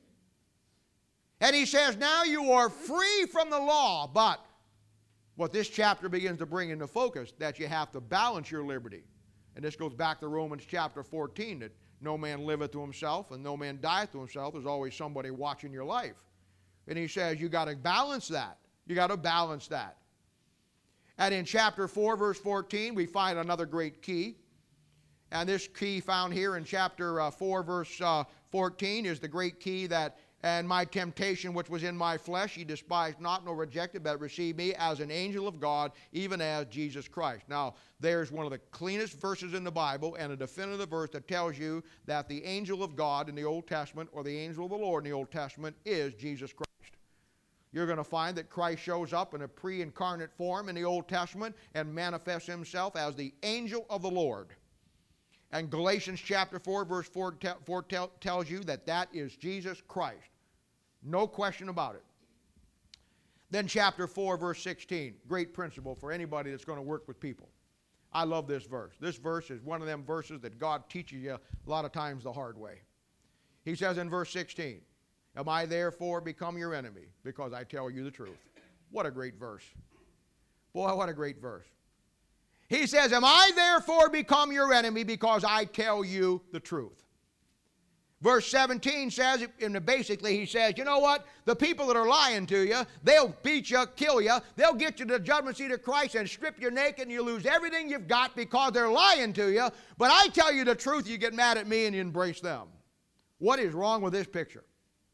And he says now you are free from the law. But what this chapter begins to bring into focus, that you have to balance your liberty. And this goes back to Romans chapter fourteen, that no man liveth to himself and no man dieth to himself. There's always somebody watching your life. And he says you got to balance that. You got to balance that. And in chapter four, verse fourteen, we find another great key. And this key found here in chapter uh, four, verse uh, fourteen is the great key that, and my temptation which was in my flesh, ye despised not nor rejected, but received me as an angel of God, even as Jesus Christ. Now, there's one of the cleanest verses in the Bible and a definitive verse that tells you that the angel of God in the Old Testament, or the angel of the Lord in the Old Testament, is Jesus Christ. You're going to find that Christ shows up in a pre-incarnate form in the Old Testament and manifests himself as the angel of the Lord. And Galatians chapter four, verse four, te four te tells you that that is Jesus Christ. No question about it. Then chapter four, verse sixteen, great principle for anybody that's going to work with people. I love this verse. This verse is one of them verses that God teaches you a lot of times the hard way. He says in verse sixteen, am I therefore become your enemy because I tell you the truth? What a great verse. Boy, what a great verse. He says, am I therefore become your enemy because I tell you the truth? Verse seventeen says, and basically he says, you know what? The people that are lying to you, they'll beat you, kill you, they'll get you to the judgment seat of Christ and strip you naked and you lose everything you've got because they're lying to you. But I tell you the truth, you get mad at me and you embrace them. What is wrong with this picture?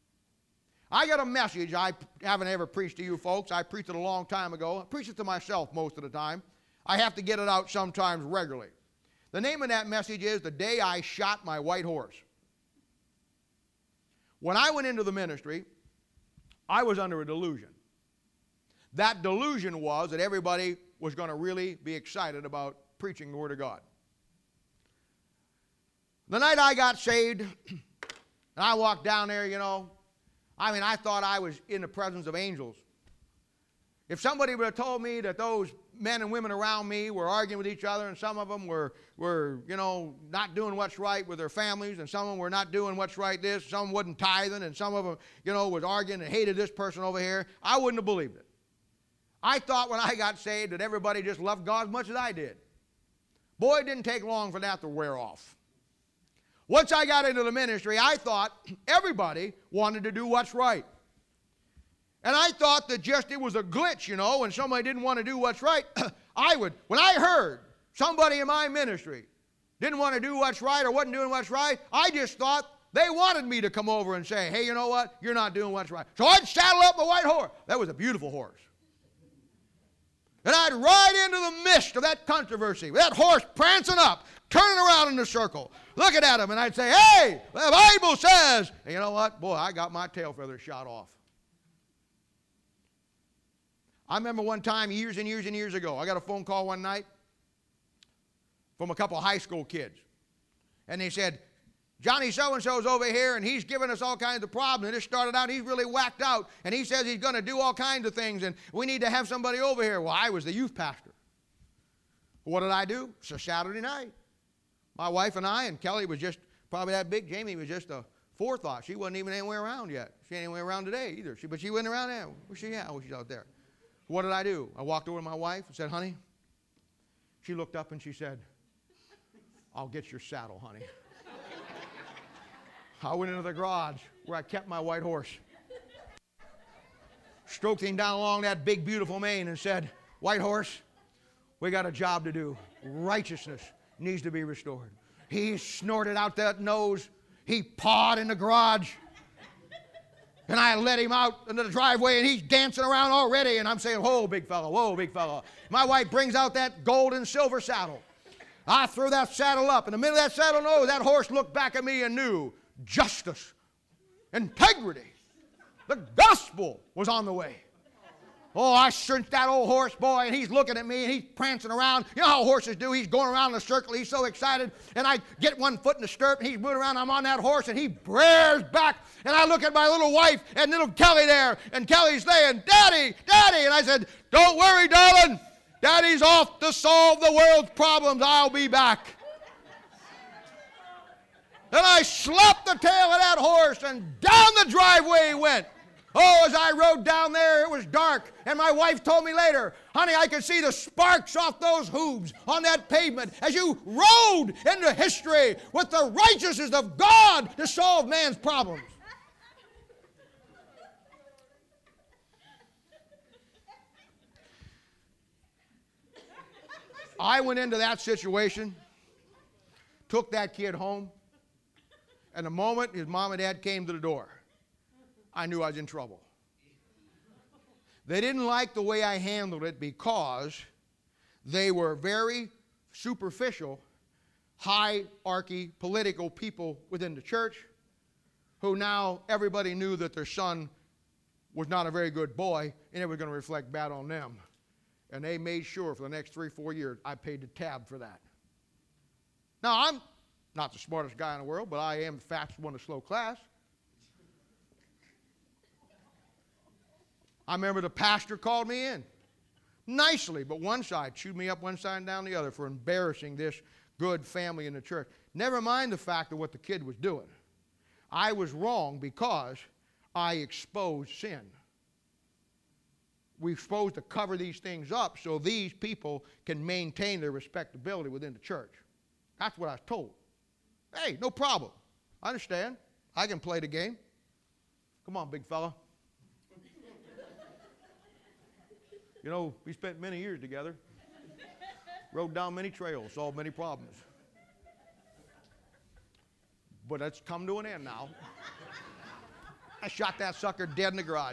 I got a message I haven't ever preached to you folks. I preached it a long time ago. I preach it to myself most of the time. I have to get it out sometimes regularly. The name of that message is The Day I Shot My White Horse. When I went into the ministry, I was under a delusion. That delusion was that everybody was going to really be excited about preaching the Word of God. The night I got saved, and I walked down there, you know, I mean, I thought I was in the presence of angels. If somebody would have told me that those men and women around me were arguing with each other, and some of them were, were, you know, not doing what's right with their families, and some of them were not doing what's right this, some of them wasn't tithing, and some of them, you know, was arguing and hated this person over here, I wouldn't have believed it. I thought when I got saved that everybody just loved God as much as I did. Boy, it didn't take long for that to wear off. Once I got into the ministry, I thought everybody wanted to do what's right. And I thought that just it was a glitch, you know, when somebody didn't want to do what's right. I would, when I heard somebody in my ministry didn't want to do what's right or wasn't doing what's right, I just thought they wanted me to come over and say, hey, you know what? You're not doing what's right. So I'd saddle up a white horse. That was a beautiful horse. And I'd ride into the midst of that controversy, with that horse prancing up, turning around in a circle, looking at him, and I'd say, hey, the Bible says, and you know what? Boy, I got my tail feathers shot off. I remember one time, years and years and years ago, I got a phone call one night from a couple of high school kids. And they said, Johnny so-and-so's over here, and he's giving us all kinds of problems. And it started out, he's really whacked out, and he says he's going to do all kinds of things, and we need to have somebody over here. Well, I was the youth pastor. What did I do? It's a Saturday night. My wife and I, and Kelly was just probably that big. Jamie was just a forethought. She wasn't even anywhere around yet. She ain't anywhere around today either. She, but she wasn't around there. Where's she at? Oh, she's out there. What did I do? I walked over to my wife and said, honey. She looked up and she said, I'll get your saddle, honey. I went into the garage where I kept my white horse, stroked him down along that big, beautiful mane and said, "White horse, we got a job to do. Righteousness needs to be restored." He snorted out that nose. He pawed in the garage. And I let him out into the driveway, and he's dancing around already. And I'm saying, "Whoa, big fella, whoa, big fella." My wife brings out that gold and silver saddle. I threw that saddle up. And the minute that saddle rose, that horse looked back at me and knew justice, integrity, the gospel was on the way. Oh, I cinched that old horse, boy, and he's looking at me, and he's prancing around. You know how horses do. He's going around in a circle. He's so excited. And I get one foot in the stirrup, and he's moving around. I'm on that horse, and he rears back. And I look at my little wife and little Kelly there, and Kelly's saying, "Daddy, Daddy." And I said, "Don't worry, darling. Daddy's off to solve the world's problems. I'll be back." Then I slapped the tail of that horse, and down the driveway he went. Oh, as I rode down there, it was dark. And my wife told me later, "Honey, I could see the sparks off those hooves on that pavement as you rode into history with the righteousness of God to solve man's problems." I went into that situation, took that kid home, and the moment his mom and dad came to the door, I knew I was in trouble. They didn't like the way I handled it because they were very superficial, hierarchy, political people within the church who now everybody knew that their son was not a very good boy and it was going to reflect bad on them. And they made sure for the next three, four years I paid the tab for that. Now, I'm not the smartest guy in the world, but I am the fastest one to slow class. I remember the pastor called me in nicely, but one side chewed me up one side and down the other for embarrassing this good family in the church. Never mind the fact of what the kid was doing. I was wrong because I exposed sin. We're supposed to cover these things up so these people can maintain their respectability within the church. That's what I was told. Hey, no problem. I understand. I can play the game. Come on, big fella. You know, we spent many years together, rode down many trails, solved many problems. But it's come to an end now. I shot that sucker dead in the garage.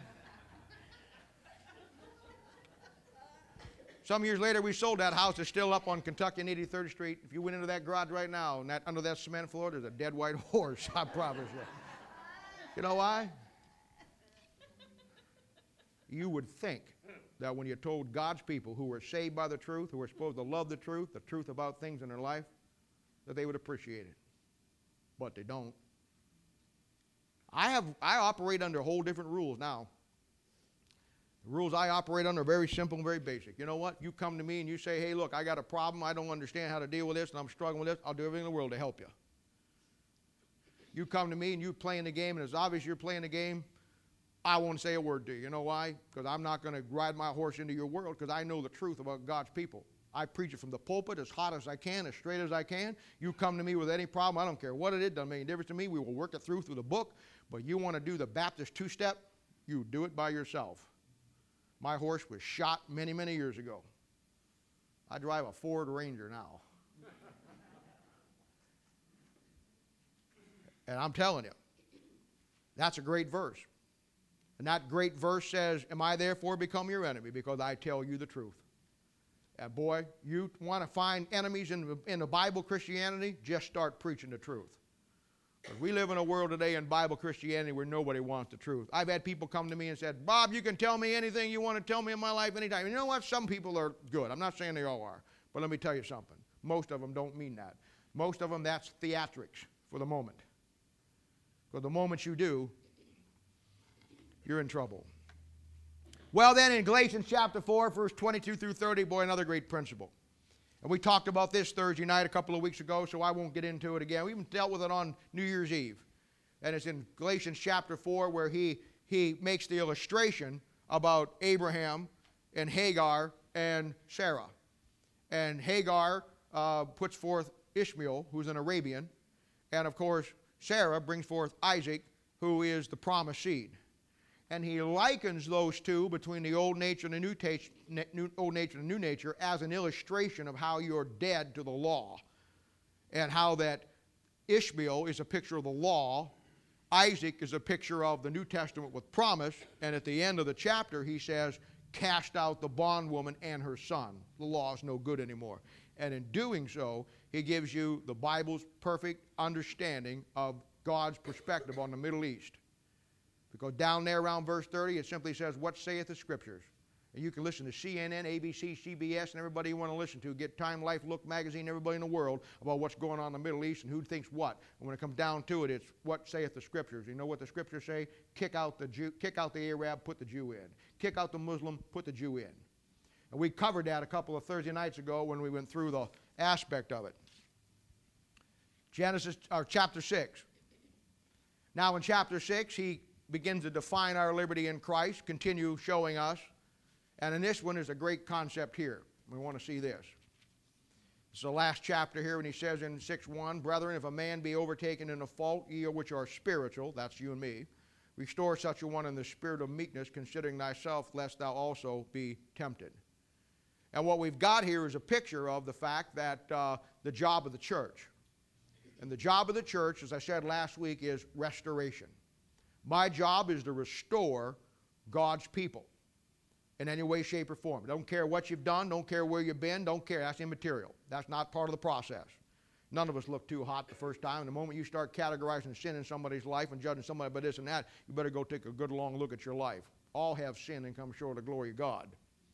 Some years later, we sold that house. It's still up on Kentucky and eighty-third Street. If you went into that garage right now, and that, under that cement floor, there's a dead white horse, I promise you. You know why? You would think that when you told God's people who were saved by the truth, who were supposed to love the truth, the truth about things in their life, that they would appreciate it. But they don't. I have I operate under whole different rules now. The rules I operate under are very simple and very basic. You know what? You come to me and you say, "Hey, look, I got a problem. I don't understand how to deal with this, and I'm struggling with this. I'll do everything in the world to help you." You come to me and you're playing the game, and it's obvious you're playing the game. I won't say a word to you. You know why? Because I'm not going to ride my horse into your world because I know the truth about God's people. I preach it from the pulpit as hot as I can, as straight as I can. You come to me with any problem, I don't care what it is, doesn't make any difference to me. We will work it through through the book. But you want to do the Baptist two-step, you do it by yourself. My horse was shot many, many years ago. I drive a Ford Ranger now. And I'm telling you, that's a great verse. And that great verse says, "Am I therefore become your enemy? Because I tell you the truth." And boy, you want to find enemies in the, in the Bible Christianity, just start preaching the truth. Because we live in a world today in Bible Christianity where nobody wants the truth. I've had people come to me and said, "Bob, you can tell me anything you want to tell me in my life anytime." You know what? Some people are good. I'm not saying they all are. But let me tell you something. Most of them don't mean that. Most of them, that's theatrics for the moment. Because the moment you do, you're in trouble. Well, then in Galatians chapter four, verse twenty-two through thirty, boy, another great principle. And we talked about this Thursday night a couple of weeks ago, so I won't get into it again. We even dealt with it on New Year's Eve. And it's in Galatians chapter four where he, he makes the illustration about Abraham and Hagar and Sarah. And Hagar uh, puts forth Ishmael, who's an Arabian. And of course, Sarah brings forth Isaac, who is the promised seed. And he likens those two between the old nature and the new, ta- new old nature and the new nature as an illustration of how you're dead to the law, and how that Ishmael is a picture of the law, Isaac is a picture of the New Testament with promise, and at the end of the chapter he says, cast out the bondwoman and her son. The law is no good anymore. And in doing so, he gives you the Bible's perfect understanding of God's perspective on the Middle East. Because down there around verse thirty, it simply says, what saith the Scriptures? And you can listen to C N N, A B C, C B S, and everybody you want to listen to. Get Time, Life, Look magazine, everybody in the world about what's going on in the Middle East and who thinks what. And when it comes down to it, it's what saith the Scriptures. You know what the Scriptures say? Kick out the Jew, kick out the Arab, put the Jew in. Kick out the Muslim, put the Jew in. And we covered that a couple of Thursday nights ago when we went through the aspect of it. Genesis, or chapter six. Now in chapter six, he begins to define our liberty in Christ, continue showing us. And in this one is a great concept here. We want to see this. It's the last chapter here when he says in six one, brethren, if a man be overtaken in a fault, ye which are spiritual, that's you and me, restore such a one in the spirit of meekness, considering thyself, lest thou also be tempted. And what we've got here is a picture of the fact that uh, the job of the church. And the job of the church, as I said last week, is restoration. My job is to restore God's people in any way, shape, or form. Don't care what you've done, don't care where you've been, don't care. That's immaterial. That's not part of the process. None of us look too hot the first time. And the moment you start categorizing sin in somebody's life and judging somebody by this and that, you better go take a good long look at your life. All have sinned and come short of the glory of God.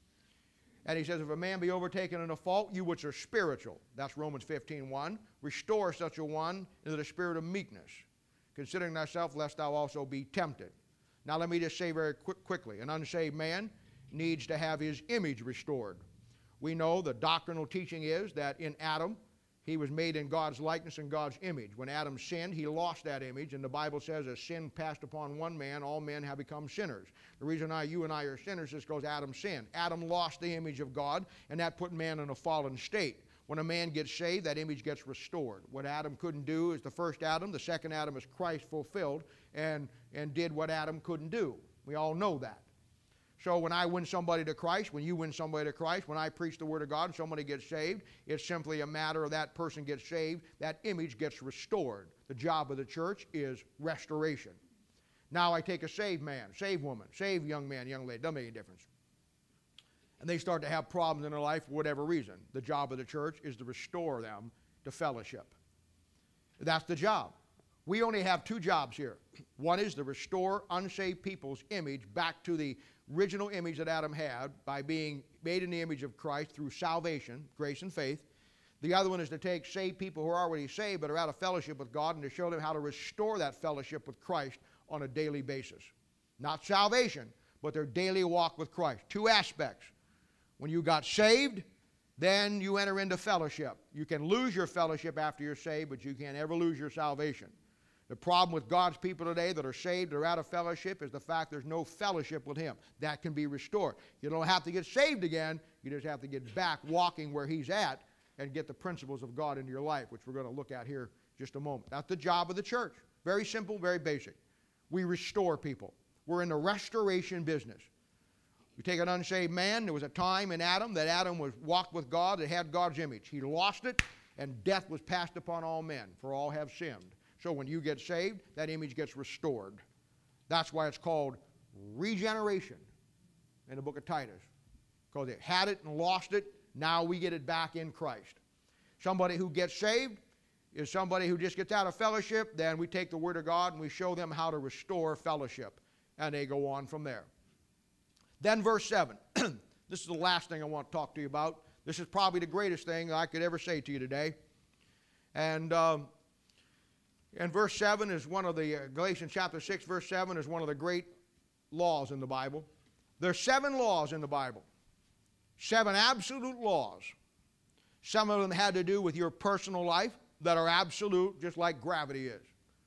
And he says, if a man be overtaken in a fault, you which are spiritual, that's Romans fifteen one, restore such a one into the spirit of meekness, considering thyself, lest thou also be tempted. Now let me just say very quick, quickly, an unsaved man needs to have his image restored. We know the doctrinal teaching is that in Adam, he was made in God's likeness and God's image. When Adam sinned, he lost that image, and the Bible says as sin passed upon one man, all men have become sinners. The reason I, you and I are sinners is because Adam sinned. Adam lost the image of God, and that put man in a fallen state. When a man gets saved, that image gets restored. What Adam couldn't do is the first Adam. The second Adam is Christ fulfilled and, and did what Adam couldn't do. We all know that. So when I win somebody to Christ, when you win somebody to Christ, when I preach the Word of God and somebody gets saved, it's simply a matter of that person gets saved, that image gets restored. The job of the church is restoration. Now I take a saved man, saved woman, saved young man, young lady, doesn't make any difference. And they start to have problems in their life for whatever reason. The job of the church is to restore them to fellowship. That's the job. We only have two jobs here. One is to restore unsaved people's image back to the original image that Adam had by being made in the image of Christ through salvation, grace and faith. The other one is to take saved people who are already saved but are out of fellowship with God and to show them how to restore that fellowship with Christ on a daily basis. Not salvation, but their daily walk with Christ. Two aspects. When you got saved, then you enter into fellowship. You can lose your fellowship after you're saved, but you can't ever lose your salvation. The problem with God's people today that are saved or out of fellowship is the fact there's no fellowship with Him. That can be restored. You don't have to get saved again. You just have to get back walking where He's at and get the principles of God into your life, which we're going to look at here in just a moment. That's the job of the church. Very simple, very basic. We restore people. We're in the restoration business. You take an unsaved man. There was a time in Adam that Adam was walked with God that had God's image. He lost it, and death was passed upon all men, for all have sinned. So when you get saved, that image gets restored. That's why it's called regeneration in the book of Titus. Because it had it and lost it, now we get it back in Christ. Somebody who gets saved is somebody who just gets out of fellowship. Then we take the Word of God and we show them how to restore fellowship. And they go on from there. Then verse seven. This is the last thing I want to talk to you about. This is probably the greatest thing I could ever say to you today. And... Um, And verse seven is one of the, uh, Galatians chapter six, verse seven is one of the great laws in the Bible. There are seven laws in the Bible. Seven absolute laws. Some of them had to do with your personal life that are absolute, just like gravity is.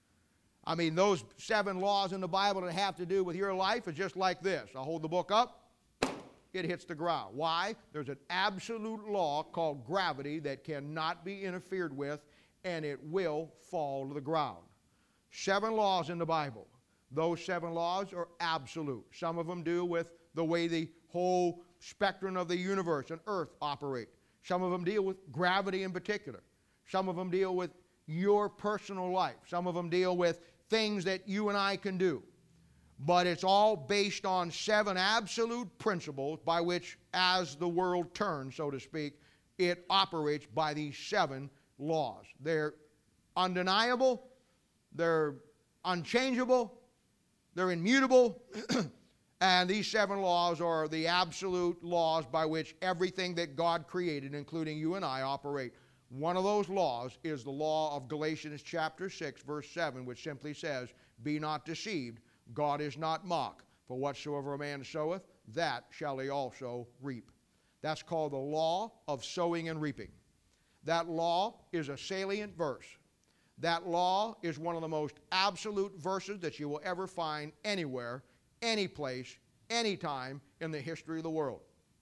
I mean, those seven laws in the Bible that have to do with your life is just like this. I'll hold the book up. It hits the ground. Why? There's an absolute law called gravity that cannot be interfered with, and it will fall to the ground. Seven laws in the Bible. Those seven laws are absolute. Some of them deal with the way the whole spectrum of the universe and earth operate. Some of them deal with gravity in particular. Some of them deal with your personal life. Some of them deal with things that you and I can do. But it's all based on seven absolute principles by which, as the world turns, so to speak, it operates by these seven laws. They're undeniable, they're unchangeable, they're immutable, and these seven laws are the absolute laws by which everything that God created, including you and I, operate. One of those laws is the law of Galatians chapter six, verse seven, which simply says, "Be not deceived, God is not mocked, for whatsoever a man soweth, that shall he also reap." That's called the law of sowing and reaping. That law is a salient verse. That law is one of the most absolute verses that you will ever find anywhere, any place, any time in the history of the world.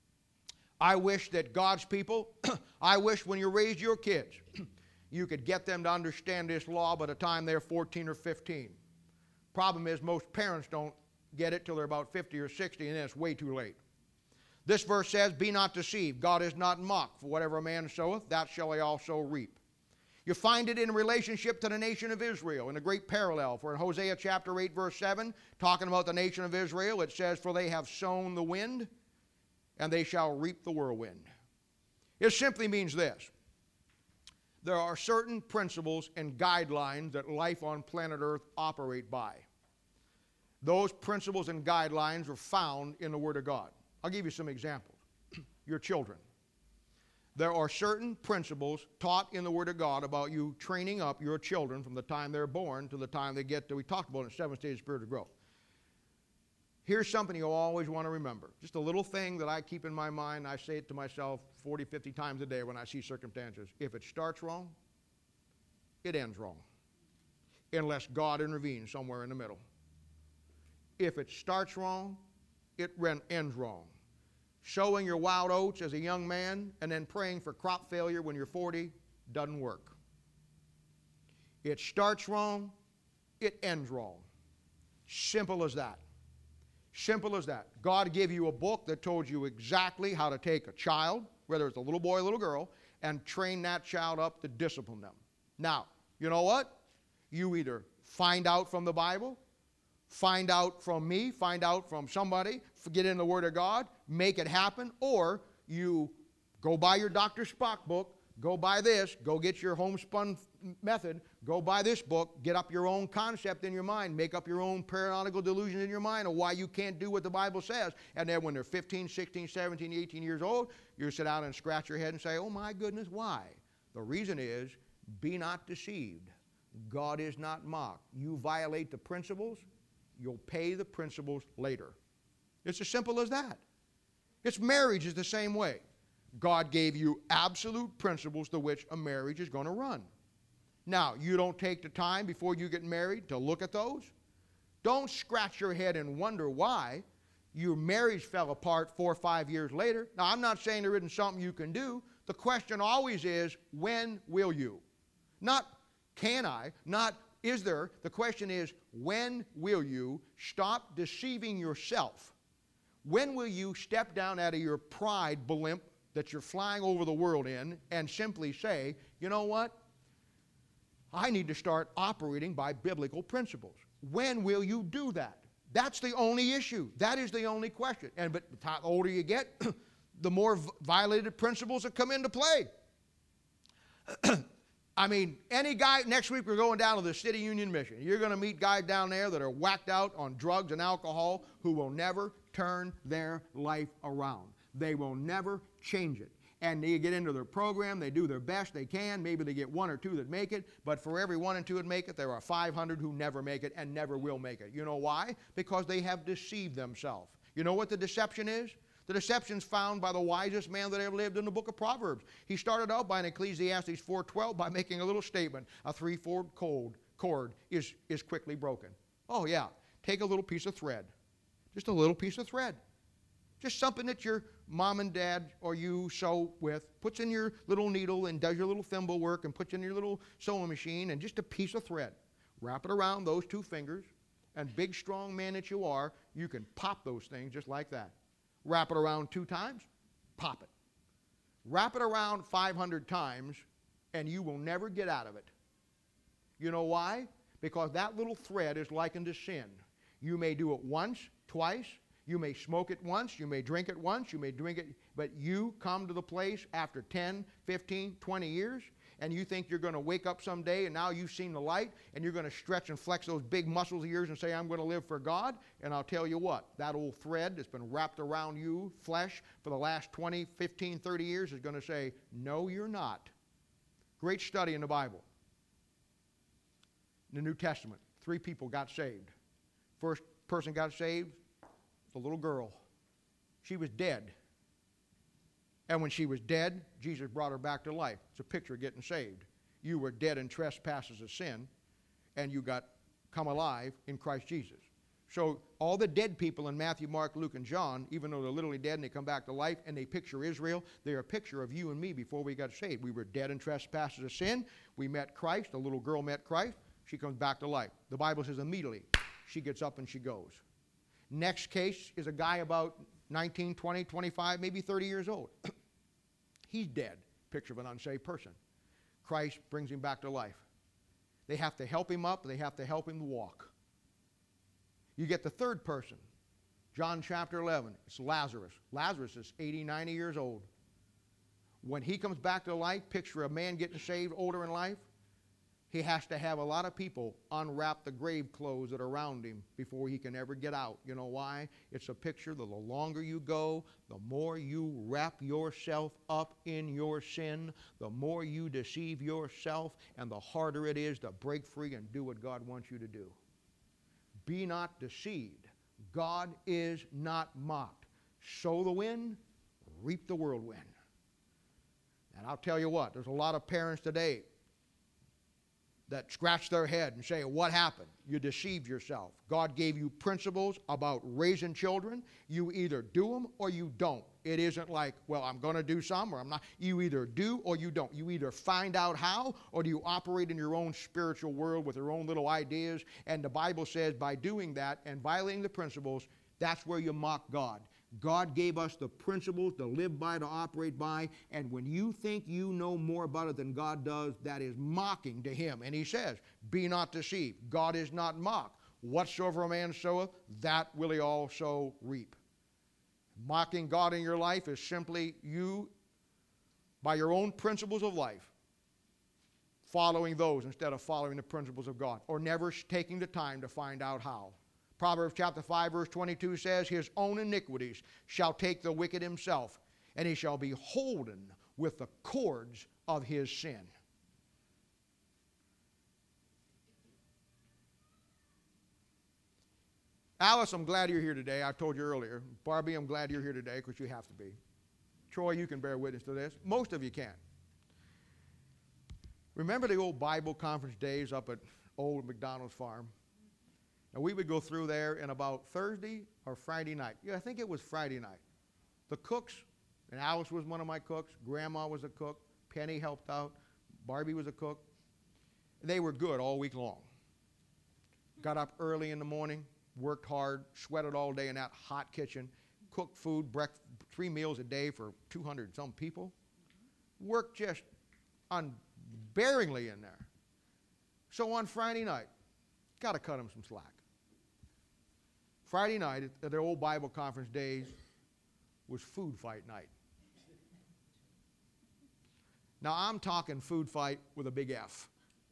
I wish that God's people, I wish when you raised your kids, you could get them to understand this law by the time they're fourteen or fifteen. Problem is, most parents don't get it till they're about fifty or sixty, and then it's way too late. This verse says, "Be not deceived, God is not mocked, for whatever a man soweth, that shall he also reap." You find it in relationship to the nation of Israel in a great parallel. For in Hosea chapter eight, verse seven, talking about the nation of Israel, it says, "For they have sown the wind, and they shall reap the whirlwind." It simply means this. There are certain principles and guidelines that life on planet Earth operate by. Those principles and guidelines are found in the Word of God. I'll give you some examples. Your children. There are certain principles taught in the Word of God about you training up your children from the time they're born to the time they get to, we talked about it in seven stages of spiritual growth. Here's something you'll always want to remember. Just a little thing that I keep in my mind. I say it to myself forty, fifty times a day when I see circumstances. If it starts wrong, it ends wrong. Unless God intervenes somewhere in the middle. If it starts wrong, it ends wrong. Sowing your wild oats as a young man and then praying for crop failure when you're forty doesn't work. It starts wrong, it ends wrong. Simple as that. Simple as that. God gave you a book that told you exactly how to take a child, whether it's a little boy or a little girl, and train that child up to discipline them. Now, you know what? You either find out from the Bible, find out from me, find out from somebody, get in the Word of God, make it happen, or you go buy your Doctor Spock book, go buy this, go get your homespun method, go buy this book, get up your own concept in your mind, make up your own paradoxical delusion in your mind of why you can't do what the Bible says, and then when they're fifteen, sixteen, seventeen, eighteen years old, you sit down and scratch your head and say, "Oh my goodness, why?" The reason is, be not deceived. God is not mocked. You violate the principles, you'll pay the principles later. It's as simple as that. It's marriage is the same way. God gave you absolute principles to which a marriage is going to run. Now, you don't take the time before you get married to look at those. Don't scratch your head and wonder why your marriage fell apart four or five years later. Now, I'm not saying there isn't something you can do. The question always is, when will you? Not can I, not is there. The question is, when will you stop deceiving yourself? When will you step down out of your pride blimp that you're flying over the world in and simply say, you know what? I need to start operating by biblical principles. When will you do that? That's the only issue. That is the only question. And but the older you get, the more violated principles that come into play. I mean, any guy, next week we're going down to the City Union Mission. You're going to meet guys down there that are whacked out on drugs and alcohol who will never turn their life around. They will never change it. And they get into their program, they do their best they can, maybe they get one or two that make it, but for every one and two that make it, there are five hundred who never make it and never will make it. You know why? Because they have deceived themselves. You know what the deception is? The deception's found by the wisest man that ever lived in the book of Proverbs. He started out by in Ecclesiastes four twelve by making a little statement. A three-fold cord, cord is, is quickly broken. Oh yeah, take a little piece of thread. Just a little piece of thread. Just something that your mom and dad or you sew with, puts in your little needle and does your little thimble work and puts in your little sewing machine, and just a piece of thread. Wrap it around those two fingers, and big, strong man that you are, you can pop those things just like that. Wrap it around two times, pop it. Wrap it around five hundred times, and you will never get out of it. You know why? Because that little thread is likened to sin. You may do it once, twice. You may smoke it once. You may drink it once. You may drink it. But you come to the place after ten, fifteen, twenty years, and you think you're going to wake up someday, and now you've seen the light, and you're going to stretch and flex those big muscles of yours and say, I'm going to live for God. And I'll tell you what, that old thread that's been wrapped around you, flesh, for the last twenty, fifteen, thirty years is going to say, no, you're not. Great study in the Bible. In the New Testament, three people got saved. First person got saved, the little girl. She was dead. And when she was dead, Jesus brought her back to life. It's a picture of getting saved. You were dead in trespasses of sin, and you got come alive in Christ Jesus. So all the dead people in Matthew, Mark, Luke, and John, even though they're literally dead and they come back to life and they picture Israel, they're a picture of you and me before we got saved. We were dead in trespasses of sin. We met Christ. The little girl met Christ. She comes back to life. The Bible says immediately she gets up and she goes. Next case is a guy about nineteen, twenty, twenty-five, maybe thirty years old. He's dead. Picture of an unsaved person. Christ brings him back to life. They have to help him up. They have to help him walk. You get the third person. John chapter eleven. It's Lazarus. Lazarus is eighty, ninety years old. When he comes back to life, picture a man getting saved older in life. He has to have a lot of people unwrap the grave clothes that are around him before he can ever get out. You know why? It's a picture that the longer you go, the more you wrap yourself up in your sin, the more you deceive yourself, and the harder it is to break free and do what God wants you to do. Be not deceived. God is not mocked. Sow the wind, reap the whirlwind. And I'll tell you what, there's a lot of parents today that scratch their head and say, what happened? You deceived yourself. God gave you principles about raising children. You either do them or you don't. It isn't like, well, I'm going to do some or I'm not. You either do or you don't. You either find out how or do you operate in your own spiritual world with your own little ideas. And the Bible says by doing that and violating the principles, that's where you mock God. God gave us the principles to live by, to operate by, and when you think you know more about it than God does, that is mocking to him. And he says, be not deceived. God is not mocked. Whatsoever a man soweth, that will he also reap. Mocking God in your life is simply you, by your own principles of life, following those instead of following the principles of God, or never taking the time to find out how. Proverbs chapter five, verse twenty-two says, his own iniquities shall take the wicked himself, and he shall be holden with the cords of his sin. Alice, I'm glad you're here today. I told you earlier. Barbie, I'm glad you're here today because you have to be. Troy, you can bear witness to this. Most of you can. Remember the old Bible conference days up at old McDonald's farm? And we would go through there in about Thursday or Friday night. Yeah, I think it was Friday night. The cooks, and Alice was one of my cooks, Grandma was a cook, Penny helped out, Barbie was a cook. They were good all week long. Got up early in the morning, worked hard, sweated all day in that hot kitchen, cooked food, breakfast, three meals a day for two hundred some people. Worked just unbearingly in there. So on Friday night, got to cut them some slack. Friday night at their old Bible conference days was food fight night. Now I'm talking food fight with a big F.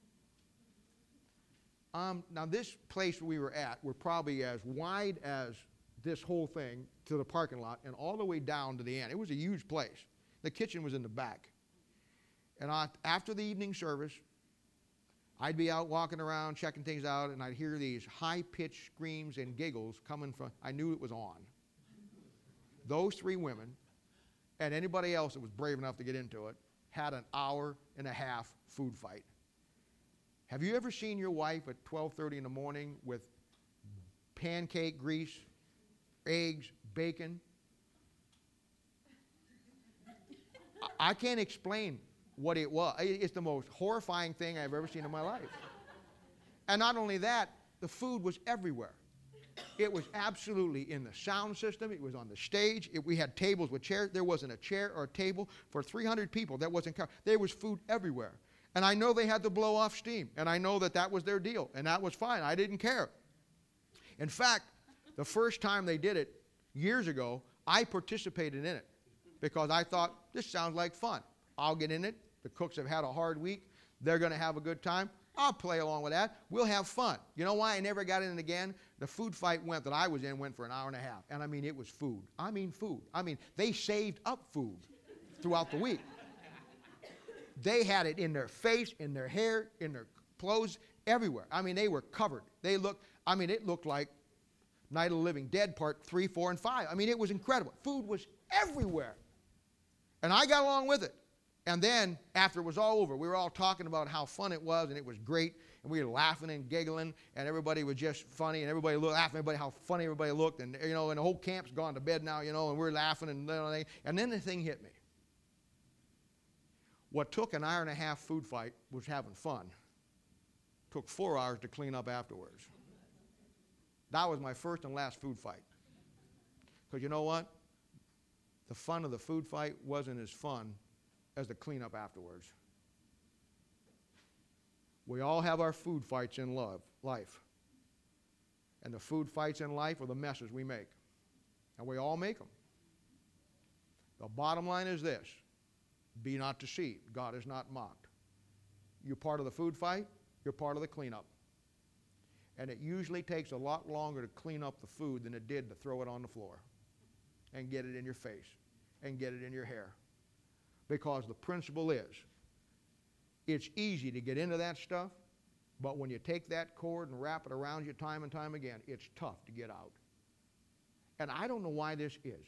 Um, now this place we were at were probably as wide as this whole thing to the parking lot and all the way down to the end. It was a huge place. The kitchen was in the back. And I, after the evening service, I'd be out walking around, checking things out, and I'd hear these high-pitched screams and giggles coming from, I knew it was on. Those three women, and anybody else that was brave enough to get into it, had an hour and a half food fight. Have you ever seen your wife at twelve thirty in the morning with pancake grease, eggs, bacon? I can't explain what it was. It's the most horrifying thing I've ever seen in my life. And not only that, the food was everywhere. It was absolutely in the sound system. It was on the stage. It, we had tables with chairs. There wasn't a chair or a table for three hundred people that wasn't covered. There was food everywhere. And I know they had to blow off steam. And I know that that was their deal. And that was fine. I didn't care. In fact, the first time they did it years ago, I participated in it because I thought, this sounds like fun. I'll get in it. The cooks have had a hard week. They're going to have a good time. I'll play along with that. We'll have fun. You know why I never got in it again? The food fight went that I was in went for an hour and a half. And I mean, it was food. I mean food. I mean, they saved up food throughout the week. They had it in their face, in their hair, in their clothes, everywhere. I mean, they were covered. They looked, I mean, it looked like Night of the Living Dead part three, four, and five. I mean, it was incredible. Food was everywhere. And I got along with it. And then, after it was all over, we were all talking about how fun it was, and it was great, and we were laughing and giggling, and everybody was just funny, and everybody looked, laughing, everybody, how funny everybody looked, and, you know, and the whole camp's gone to bed now, you know, and we're laughing, and, and then the thing hit me. What took an hour and a half food fight was having fun. Took four hours to clean up afterwards. That was my first and last food fight. Because you know what? The fun of the food fight wasn't as fun as the cleanup afterwards. We all have our food fights in love, life. And the food fights in life are the messes we make. And we all make them. The bottom line is this. Be not deceived. God is not mocked. You're part of the food fight. You're part of the cleanup. And it usually takes a lot longer to clean up the food than it did to throw it on the floor and get it in your face and get it in your hair. Because the principle is, it's easy to get into that stuff, but when you take that cord and wrap it around you time and time again, it's tough to get out. And I don't know why this is.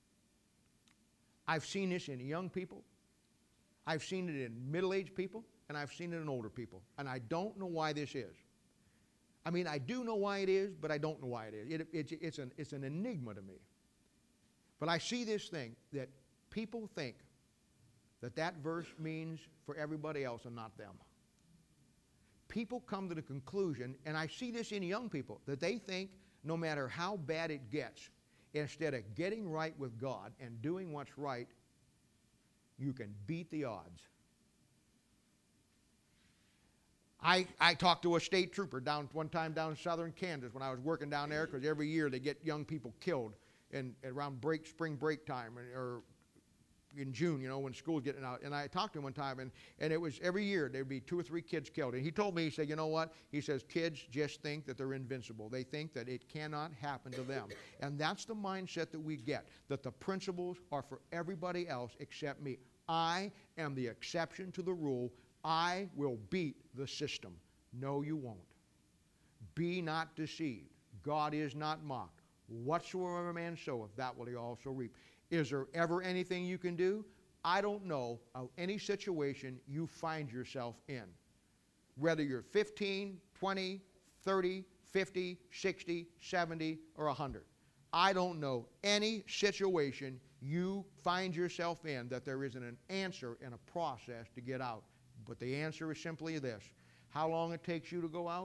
I've seen this in young people. I've seen it in middle-aged people, and I've seen it in older people. And I don't know why this is. I mean, I do know why it is, but I don't know why it is. It, it, it's, an, it's an enigma to me. But I see this thing that people think that that verse means for everybody else and not them. People come to the conclusion, and I see this in young people, that they think no matter how bad it gets, instead of getting right with God and doing what's right, you can beat the odds. I, I talked to a state trooper down one time down in southern Kansas when I was working down there, because every year they get young people killed in, around break, spring break time, or in June, you know, when school's getting out. And I talked to him one time, and, and it was every year there'd be two or three kids killed. And he told me, he said, you know what? He says, kids just think that they're invincible. They think that it cannot happen to them. And that's the mindset that we get, that the principles are for everybody else except me. I am the exception to the rule. I will beat the system. No, you won't. Be not deceived. God is not mocked. Whatsoever a man soweth, that will he also reap. Is there ever anything you can do? I don't know of any situation you find yourself in. Whether you're fifteen, twenty, thirty, fifty, sixty, seventy, or one hundred. I don't know any situation you find yourself in that there isn't an answer and a process to get out. But the answer is simply this. How long it takes you to go out?